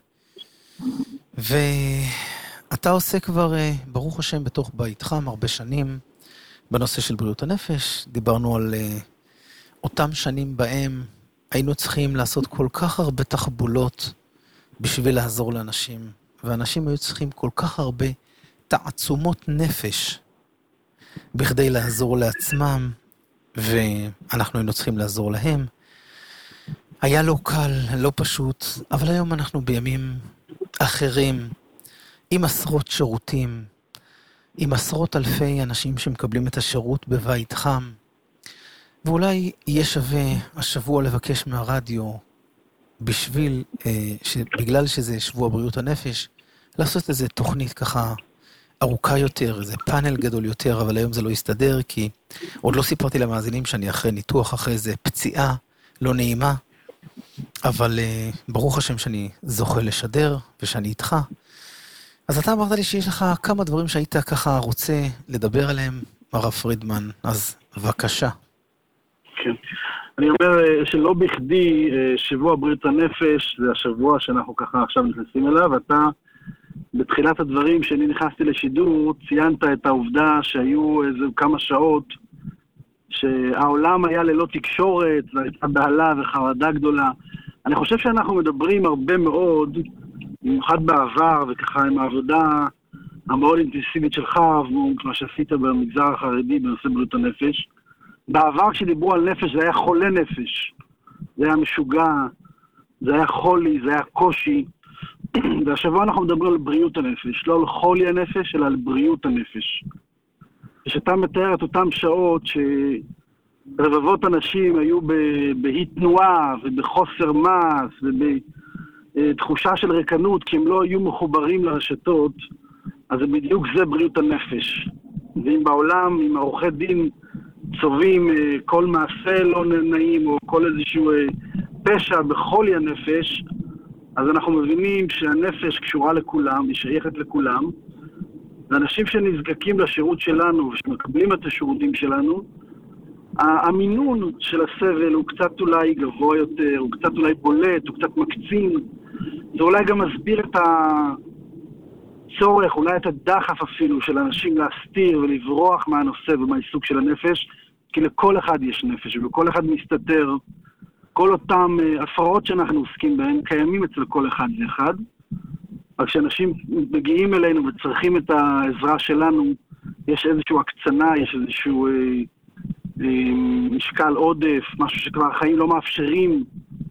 ואתה עושה כבר, ברוך השם, בתוך ביתך הרבה שנים בנושא של בריאות הנפש. דיברנו על אותם שנים בהם היינו צריכים לעשות כל כך הרבה תחבולות בשביל לעזור לאנשים, ואנשים היו צריכים כל כך הרבה תעצומות נפש בכדי לעזור לעצמם, ואנחנו היינו צריכים לעזור להם. היה לא קל, לא פשוט, אבל היום אנחנו בימים אחרים, עם עשרות שירותים, עם עשרות אלפי אנשים שמקבלים את השירות בבית חם, ואולי יהיה שווה השבוע לבקש מהרדיו, בגלל שזה שבוע בריאות הנפש, לעשות איזה תוכנית ככה ארוכה יותר, איזה פאנל גדול יותר, אבל היום זה לא יסתדר, כי עוד לא סיפרתי למאזינים שאני אחרי ניתוח, אחרי איזה פציעה לא נעימה, אבל ברוך השם שאני זוכה לשדר ושאני איתך. אז אתה אמרת לי שיש לך כמה דברים שהיית ככה רוצה לדבר עליהם, הרב פרידמן, אז בבקשה. כן. אני אומר שלא בכדי שבוע בריאות הנפש זה השבוע שאנחנו ככה עכשיו נכנסים אליו, ואתה בתחילת הדברים שאני נכנסתי לשידור ציינת את העובדה שהיו איזה כמה שעות שהעולם היה ללא תקשורת והייתה בהלה וחרדה גדולה. אני חושב שאנחנו מדברים הרבה מאוד, במיוחד בעבר וככה עם העבודה המאוד אינטנסיבית שלך, כמו שעשית במגזר החרדי בנושא בריאות הנפש. בעבר כשדיברו על נפש זה היה חולה נפש, זה היה משוגע, זה היה חולי, זה היה קושי, והשבוע אנחנו מדברים על בריאות הנפש, לא על חולי הנפש, אלא על בריאות הנפש. כשאתה מתאר את אותם שעות שרבבות אנשים היו באי תנועה ובחוסר מס ובתחושה של ריקנות, כי הם לא היו מחוברים לרשתות, אז בדיוק זה בריאות הנפש. ואם בעולם, אם עורכי דין צובעים כל מעשה לא נעים או כל איזשהו פשע בחולי הנפש, אז אנחנו מבינים שהנפש קשורה לכולם, היא שייכת לכולם, ואנשים שנזקקים לשירות שלנו ושמקבלים את השירותים שלנו, המינון של הסבל הוא קצת אולי גבוה יותר, הוא קצת אולי בולט, הוא קצת מקצין, זה אולי גם מסביר את הצורך, אולי את הדחף אפילו של אנשים להסתיר ולברוח מהנושא ומהעיסוק של הנפש, כי לכל אחד יש נפש וכל אחד מסתתר, כל אותם הפרעות שאנחנו עוסקים בהן קיימים אצל כל אחד ואחד, אבל כשאנשים מגיעים אלינו וצריכים את העזרה שלנו, יש איזשהו הקצנה, יש איזשהו משקל עודף, משהו שכבר החיים לא מאפשרים,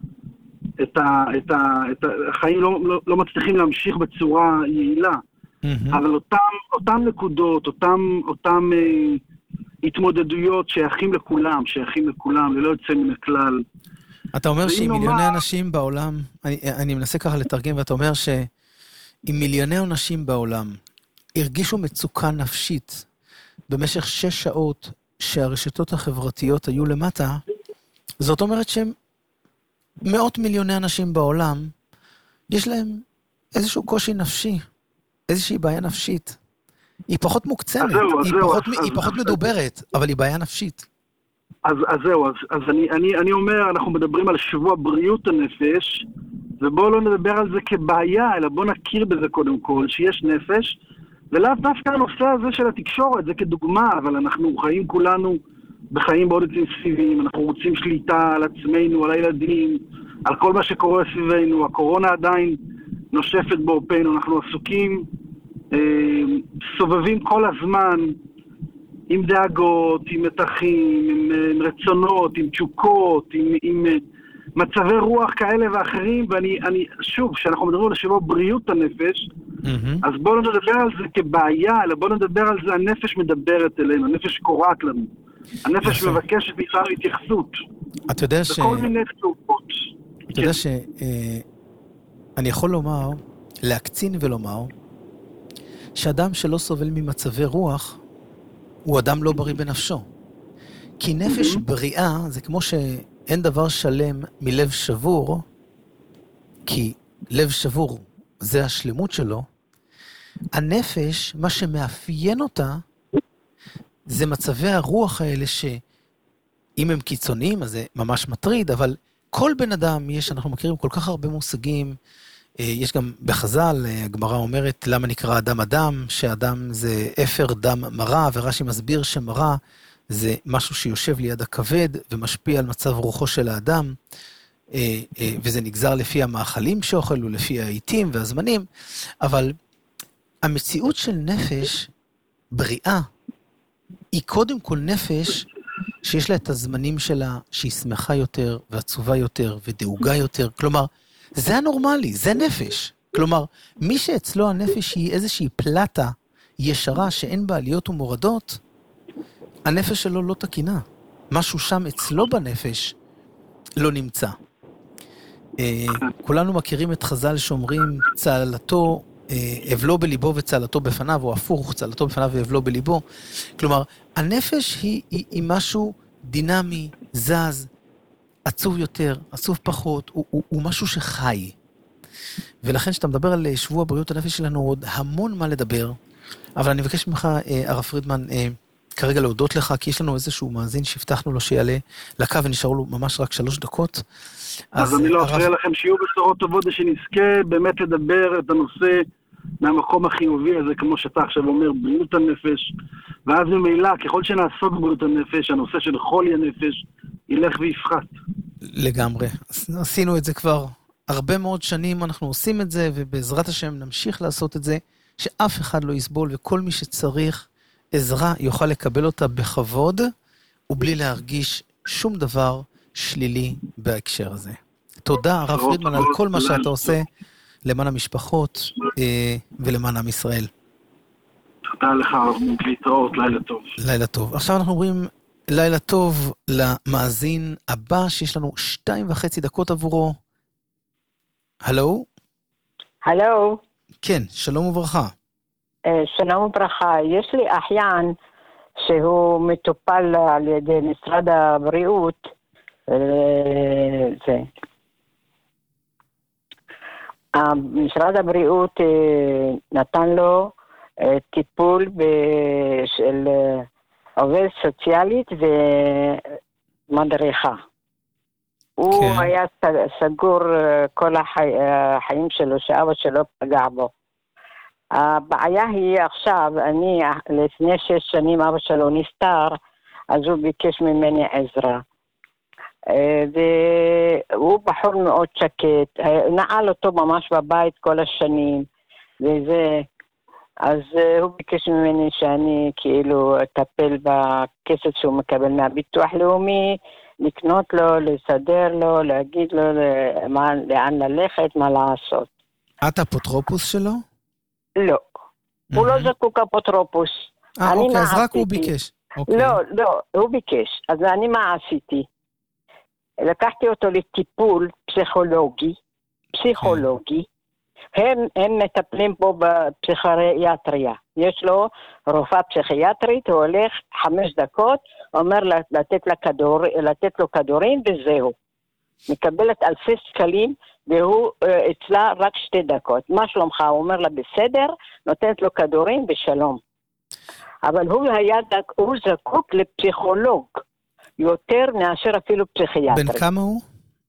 החיים לא מצליחים להמשיך בצורה יעילה, אבל אותם נקודות, אותם התמודדויות שייכים לכולם, ללא יוצא מן הכלל. אתה אומר שאם מיליוני אנשים בעולם, אני מנסה ככה לתרגם, ואתה אומר שאם מיליוני אנשים בעולם הרגישו מצוקה נפשית במשך 6 שעות שהרשתות החברתיות היו למטה, זאת אומרת שהם מאות מיליוני אנשים בעולם, יש להם איזשהו קושי נפשי, איזושהי בעיה נפשית. היא פחות מוקצנת, היא פחות מדוברת, אבל היא בעיה נפשית. אז זהו, אז אני אומר, אנחנו מדברים על שבוע בריאות הנפש, ובואו לא נדבר על זה כבעיה, אלא בואו נכיר בזה קודם כל, שיש נפש, ולאו דווקא הנושא הזה של התקשורת, זה כדוגמה, אבל אנחנו חיים כולנו בחיים מאוד אינטנסיביים, אנחנו רוצים שליטה על עצמנו, על הילדים, על כל מה שקורה סביבנו, הקורונה עדיין נושפת בעורפנו, אנחנו עסוקים, סובבים כל הזמן, עם דאגות, עם מתחים, עם רצונות, עם תשוקות, עם מצבי רוח כאלה ואחרים, ואני שוב, כשאנחנו מדברים על שבוע בריאות הנפש, אז בואו לא נדבר על זה כבעיה, אלא בואו נדבר על זה, הנפש מדברת אלינו, הנפש קוראת לנו, הנפש מבקשת בכלל התייחסות. אתה יודע בכל מיני תשוקות. אתה יודע אני יכול לומר, להקצין ולומר, שאדם שלא סובל ממצבי רוח, הוא אדם לא בריא בנפשו. כי נפש בריאה, זה כמו שאין דבר שלם מלב שבור, כי לב שבור זה השלמות שלו. הנפש, מה שמאפיין אותה, זה מצבי הרוח האלה שאם הם קיצוניים, אז זה ממש מטריד, אבל כל בן אדם אנחנו מכירים כל כך הרבה מושגים, יש גם בחז"ל, הגמרא אומרת, למה נקרא אדם אדם, שאדם זה אפר דם מרה, ורש"י מסביר שמרה זה משהו שיושב ליד הכבד, ומשפיע על מצב רוחו של האדם, וזה נגזר לפי המאכלים שאוכל, ולפי העיתים והזמנים, אבל המציאות של נפש בריאה, היא קודם כל נפש שיש לה את הזמנים שלה, שהיא שמחה יותר, ועצובה יותר, ודאוגה יותר, כלומר, זה הנורמלי, זה נפש. כלומר, מי שאצלו הנפש היא איזושהי פלטה ישרה שאין בה עליות ומורדות, הנפש שלו לא תקינה. משהו שם אצלו בנפש לא נמצא. כולנו מכירים את חז"ל שאומרים, צהלתו, אבלו בליבו וצהלתו בפניו, או הפוך, צהלתו בפניו ואבלו בליבו. כלומר, הנפש היא משהו דינמי, זז, עצוב יותר, עצוב פחות, הוא משהו שחי. ולכן שאתה מדבר על שבוע בריאות הנפש שלנו, עוד המון מה לדבר, אבל אני מבקש ממך, הרב פרידמן, כרגע להודות לך, כי יש לנו איזשהו מאזין שהבטחנו לו שיעלה לקו, ונשארו לו ממש רק 3 דקות. אז אני לא אפריע לכם שיהיו בשורות טובות, ושנזכה באמת לדבר את הנושא מהמקום החיובי הזה, כמו שאתה עכשיו אומר, בריאות הנפש, ואז ממילא, ככל שנעסוק בבריאות הנפש, הנושא של חולי הנפש, ילך ויפחת. לגמרי. עשינו את זה כבר הרבה מאוד שנים, אנחנו עושים את זה, ובעזרת השם נמשיך לעשות את זה, שאף אחד לא יסבול, וכל מי שצריך עזרה יוכל לקבל אותה בכבוד, ובלי להרגיש שום דבר שלילי בהקשר הזה. תודה, הרב פרידמן, על כל מה שאתה עושה למען המשפחות ולמען עם ישראל. תודה לך, להתראות, לילה טוב. לילה טוב. עכשיו אנחנו אומרים לילה טוב למאזין הבא, שיש לנו 2.5 דקות עבורו. הלו? הלו? כן, שלום וברכה. שלום וברכה. יש לי אחיין שהוא מטופל על ידי משרד הבריאות. משרד הבריאות נתן לו טיפול של עובד סוציאלית ומדריכה. הוא היה סגור כל החיים שלו, שאבא שלו פגע בו. הבעיה היא עכשיו, לפני 6 שנים אבא שלו נפטר, אז הוא ביקש ממני עזרה. והוא בחור מאוד שקט, נעל אותו ממש בבית כל השנים, וזה, אז הוא ביקש ממני שאני כאילו אטפל בכסף שהוא מקבל מהביטוח לאומי, לקנות לו, לסדר לו, להגיד לו לאן ללכת, מה לעשות. את אפוטרופוס שלו? לא, הוא לא זקוק אפוטרופוס. אוקיי, אז רק הוא ביקש. לא, הוא ביקש. אז אני מה עשיתי? לקחתי אותו לטיפול פסיכולוגי. הם מטפלים פה בפסיכיאטריה. יש לו רופאה פסיכיאטרית, הוא הולך 5 דקות, אומר לתת לו כדורים וזהו. מקבלת אלפי שקלים, והוא אצלה רק 2 דקות. מה שלומך? הוא אומר לה בסדר, נותנת לו כדורים בשלום. אבל הוא זקוק לפסיכולוג, יותר מאשר אפילו פסיכיאטרי. בן כמה הוא?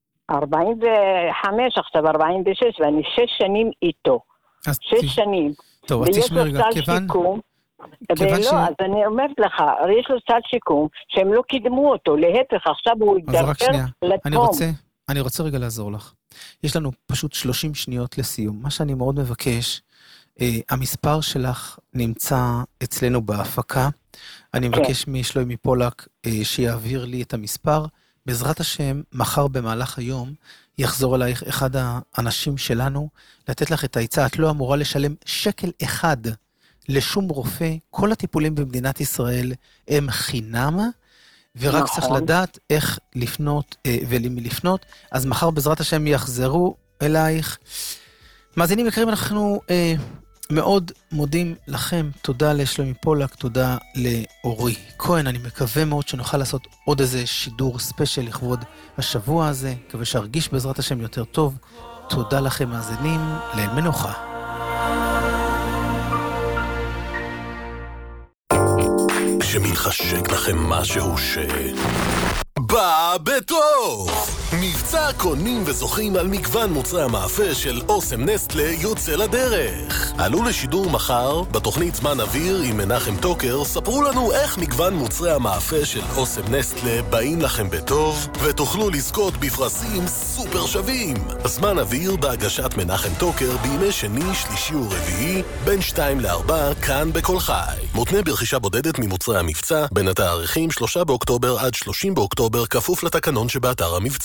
45, עכשיו 46, ואני 6 שנים איתו. 6 שנים. טוב, אז תשמע רגע, כיוון ולא, אז אני אומרת לך, יש לו סל שיקום, שהם לא קידמו אותו, להפך, עכשיו הוא ידרדר לתום. אני רוצה רגע לעזור לך. יש לנו פשוט 30 שניות לסיום. מה שאני מאוד מבקש, המספר שלך נמצא אצלנו בהפקה. אני מבקש משלומי פולק שיעביר לי את המספר. בעזרת השם, מחר במהלך היום יחזור אלייך אחד האנשים שלנו לתת לך את העצה. את לא אמורה לשלם שקל אחד לשום רופא. כל הטיפולים במדינת ישראל הם חינם, ורק צריך לדעת איך לפנות ולמי לפנות. אז מחר בעזרת השם יחזרו אלייך. מאזינים יקרים, אנחנו מאוד מודים לכם. תודה לשלומי פולק, תודה לאורי כהן. אני מקווה מאוד שנוכל לעשות עוד איזה שידור ספיישל לכבוד השבוע הזה. מקווה שהרגיש בעזרת השם יותר טוב. תודה לכם מאזינים, ליל מנוחה. שמתחשק לכם משהו בא בטוב! מבצע קונים וזוכים על מגוון מוצרי המאפה של אוסם נסטלה יוצא לדרך. עלו לשידור מחר בתוכנית זמן אוויר עם מנחם טוקר, ספרו לנו איך מגוון מוצרי המאפה של אוסם נסטלה באים לכם בטוב, ותוכלו לזכות בפרסים סופר שווים. זמן אוויר בהגשת מנחם טוקר בימי שני, שלישי ורביעי בין 2 ל-4 כאן בכל חי. מותנה ברכישה בודדת ממוצרי המבצע בין התאריכים 3 באוקטובר עד 30 באוקטובר, כפוף לתקנון שבאתר המבצע.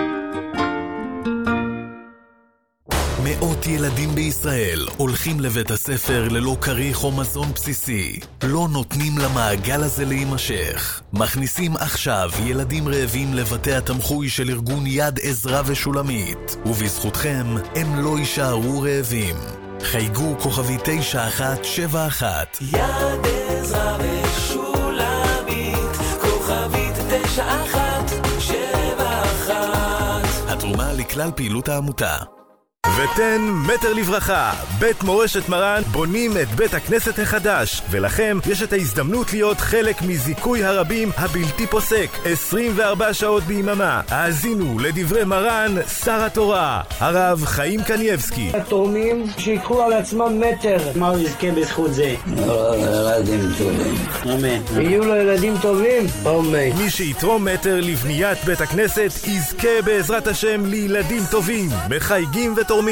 מאות ילדים בישראל הולכים לבית הספר ללא כריך או מזון בסיסי. לא נותנים למעגל הזה להימשך. מכניסים עכשיו ילדים רעבים לבתי התמחוי של ארגון יד עזרה ושולמית, ובזכותכם הם לא יישארו רעבים. חייגו כוכבי 9171. יד עזרה ושולמית, כוכבי 9171. התרומה לכלל פעילות העמותה. ותן מטר לברכה, בית מורשת מרן בונים את בית הכנסת החדש, ולכם יש את ההזדמנות להיות חלק מזיכוי הרבים הבלתי פוסק 24 שעות ביממה. האזינו לדברי מרן שר התורה הרב חיים קניאבסקי. התורמים שיקחו על עצמם מטר, מה הוא יזכה בזכות זה? ילדים טובים, אמן. יהיו לו ילדים טובים, אמן. מי שיתרום מטר לבניית בית הכנסת יזכה בעזרת השם לילדים טובים. מחייגים ותורמים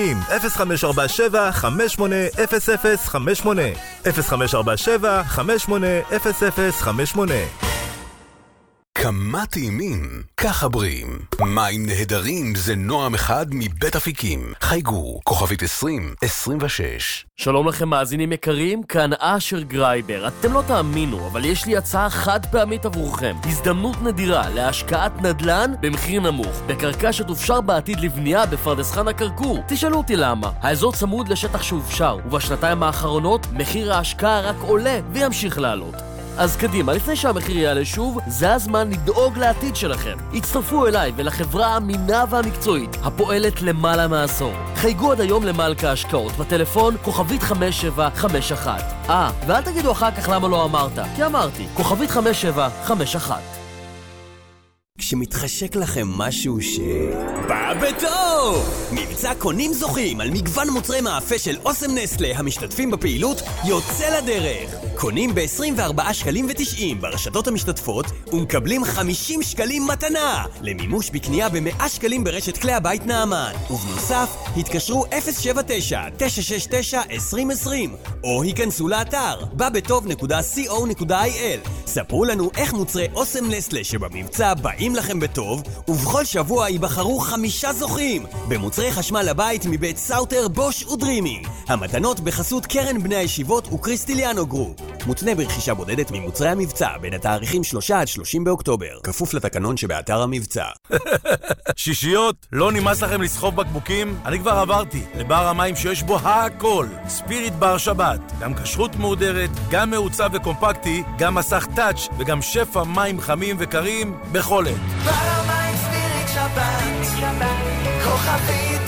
0547-580058 0547-580058. כמה טעימים, ככה בריאים. מים נהדרים זה נועם אחד מבית אפיקים. חייגו, כוכבית 2026. שלום לכם מאזינים יקרים, כאן אשר גרייבר. אתם לא תאמינו, אבל יש לי הצעה חד פעמית עבורכם. הזדמנות נדירה להשקעת נדל"ן במחיר נמוך, בקרקע שתופשר בעתיד לבנייה בפרדס חנה כרכור. תשאלו אותי למה. האזור צמוד לשטח שהופשר, ובשנתיים האחרונות מחיר ההשקעה רק עולה וימשיך לעלות. אז קדימה, לפני שהמחיר יעלה שוב, זה הזמן לדאוג לעתיד שלכם. הצטרפו אליי ולחברה האמינה והמקצועית, הפועלת למעלה מעשור. חייגו עד היום למלכה ההשקעות, בטלפון כוכבית 5751. ואל תגידו אחר כך למה לא אמרת, כי אמרתי, כוכבית 5751. כשמתחשק לכם משהו בא בטוב! מבצע קונים זוכים על מגוון מוצרי מאפה של אוסם נסטלה המשתתפים בפעילות יוצא לדרך. קונים ב-24 שקלים ו90 ברשתות המשתתפות ומקבלים 50 שקלים מתנה למימוש בקנייה ב-100 שקלים ברשת כלי הבית נעמן. ובנוסף, התקשרו 079-969-2020 או היכנסו לאתר babetov.co.il. ספרו לנו איך מוצרי אוסם נסטלה שבמבצע באים לכם בטוב, ובכל שבוע ייבחרו 5 זוכים במוצרי חשמל לבית מבית סאוטר, בוש ודרימי. המתנות בחסות קרן בני הישיבות וקריסטיליאנו גרופ. מותנה ברכישה בודדת ממוצרי המבצע בין התאריכים 3 עד 30 באוקטובר, כפוף לתקנון שבאתר המבצע. שישיות, לא נמאס לכם לסחוב בקבוקים? אני כבר עברתי לבר המים שיש בו הכל. ספיריט בר שבת, גם כשרות מהודרת, גם מעוצב וקומפקטי, גם מסך טאץ' וגם שפע מים חמים וקרים בכל עת. בר המים ספיריט שבת, כוכבית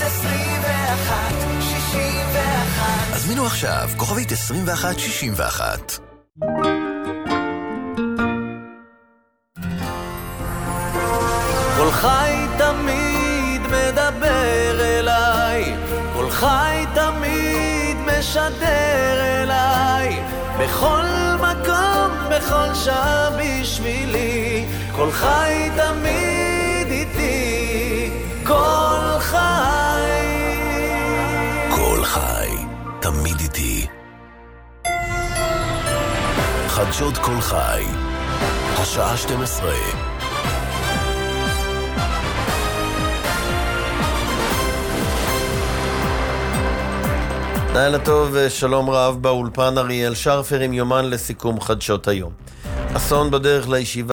2161. הזמינו עכשיו, כוכבית 2161. כל חי תמיד מדבר אליי, כל חי תמיד משדר אליי, בכל מקום, בכל שעה בשבילי, כל חי תמיד איתי, כל חי. כל חי, תמיד איתי. חדשות כל חי, השעה 12. לילה טוב ושלום רב, באולפן אריאל שרפר עם יומן לסיכום חדשות היום. אסון בדרך לישיבה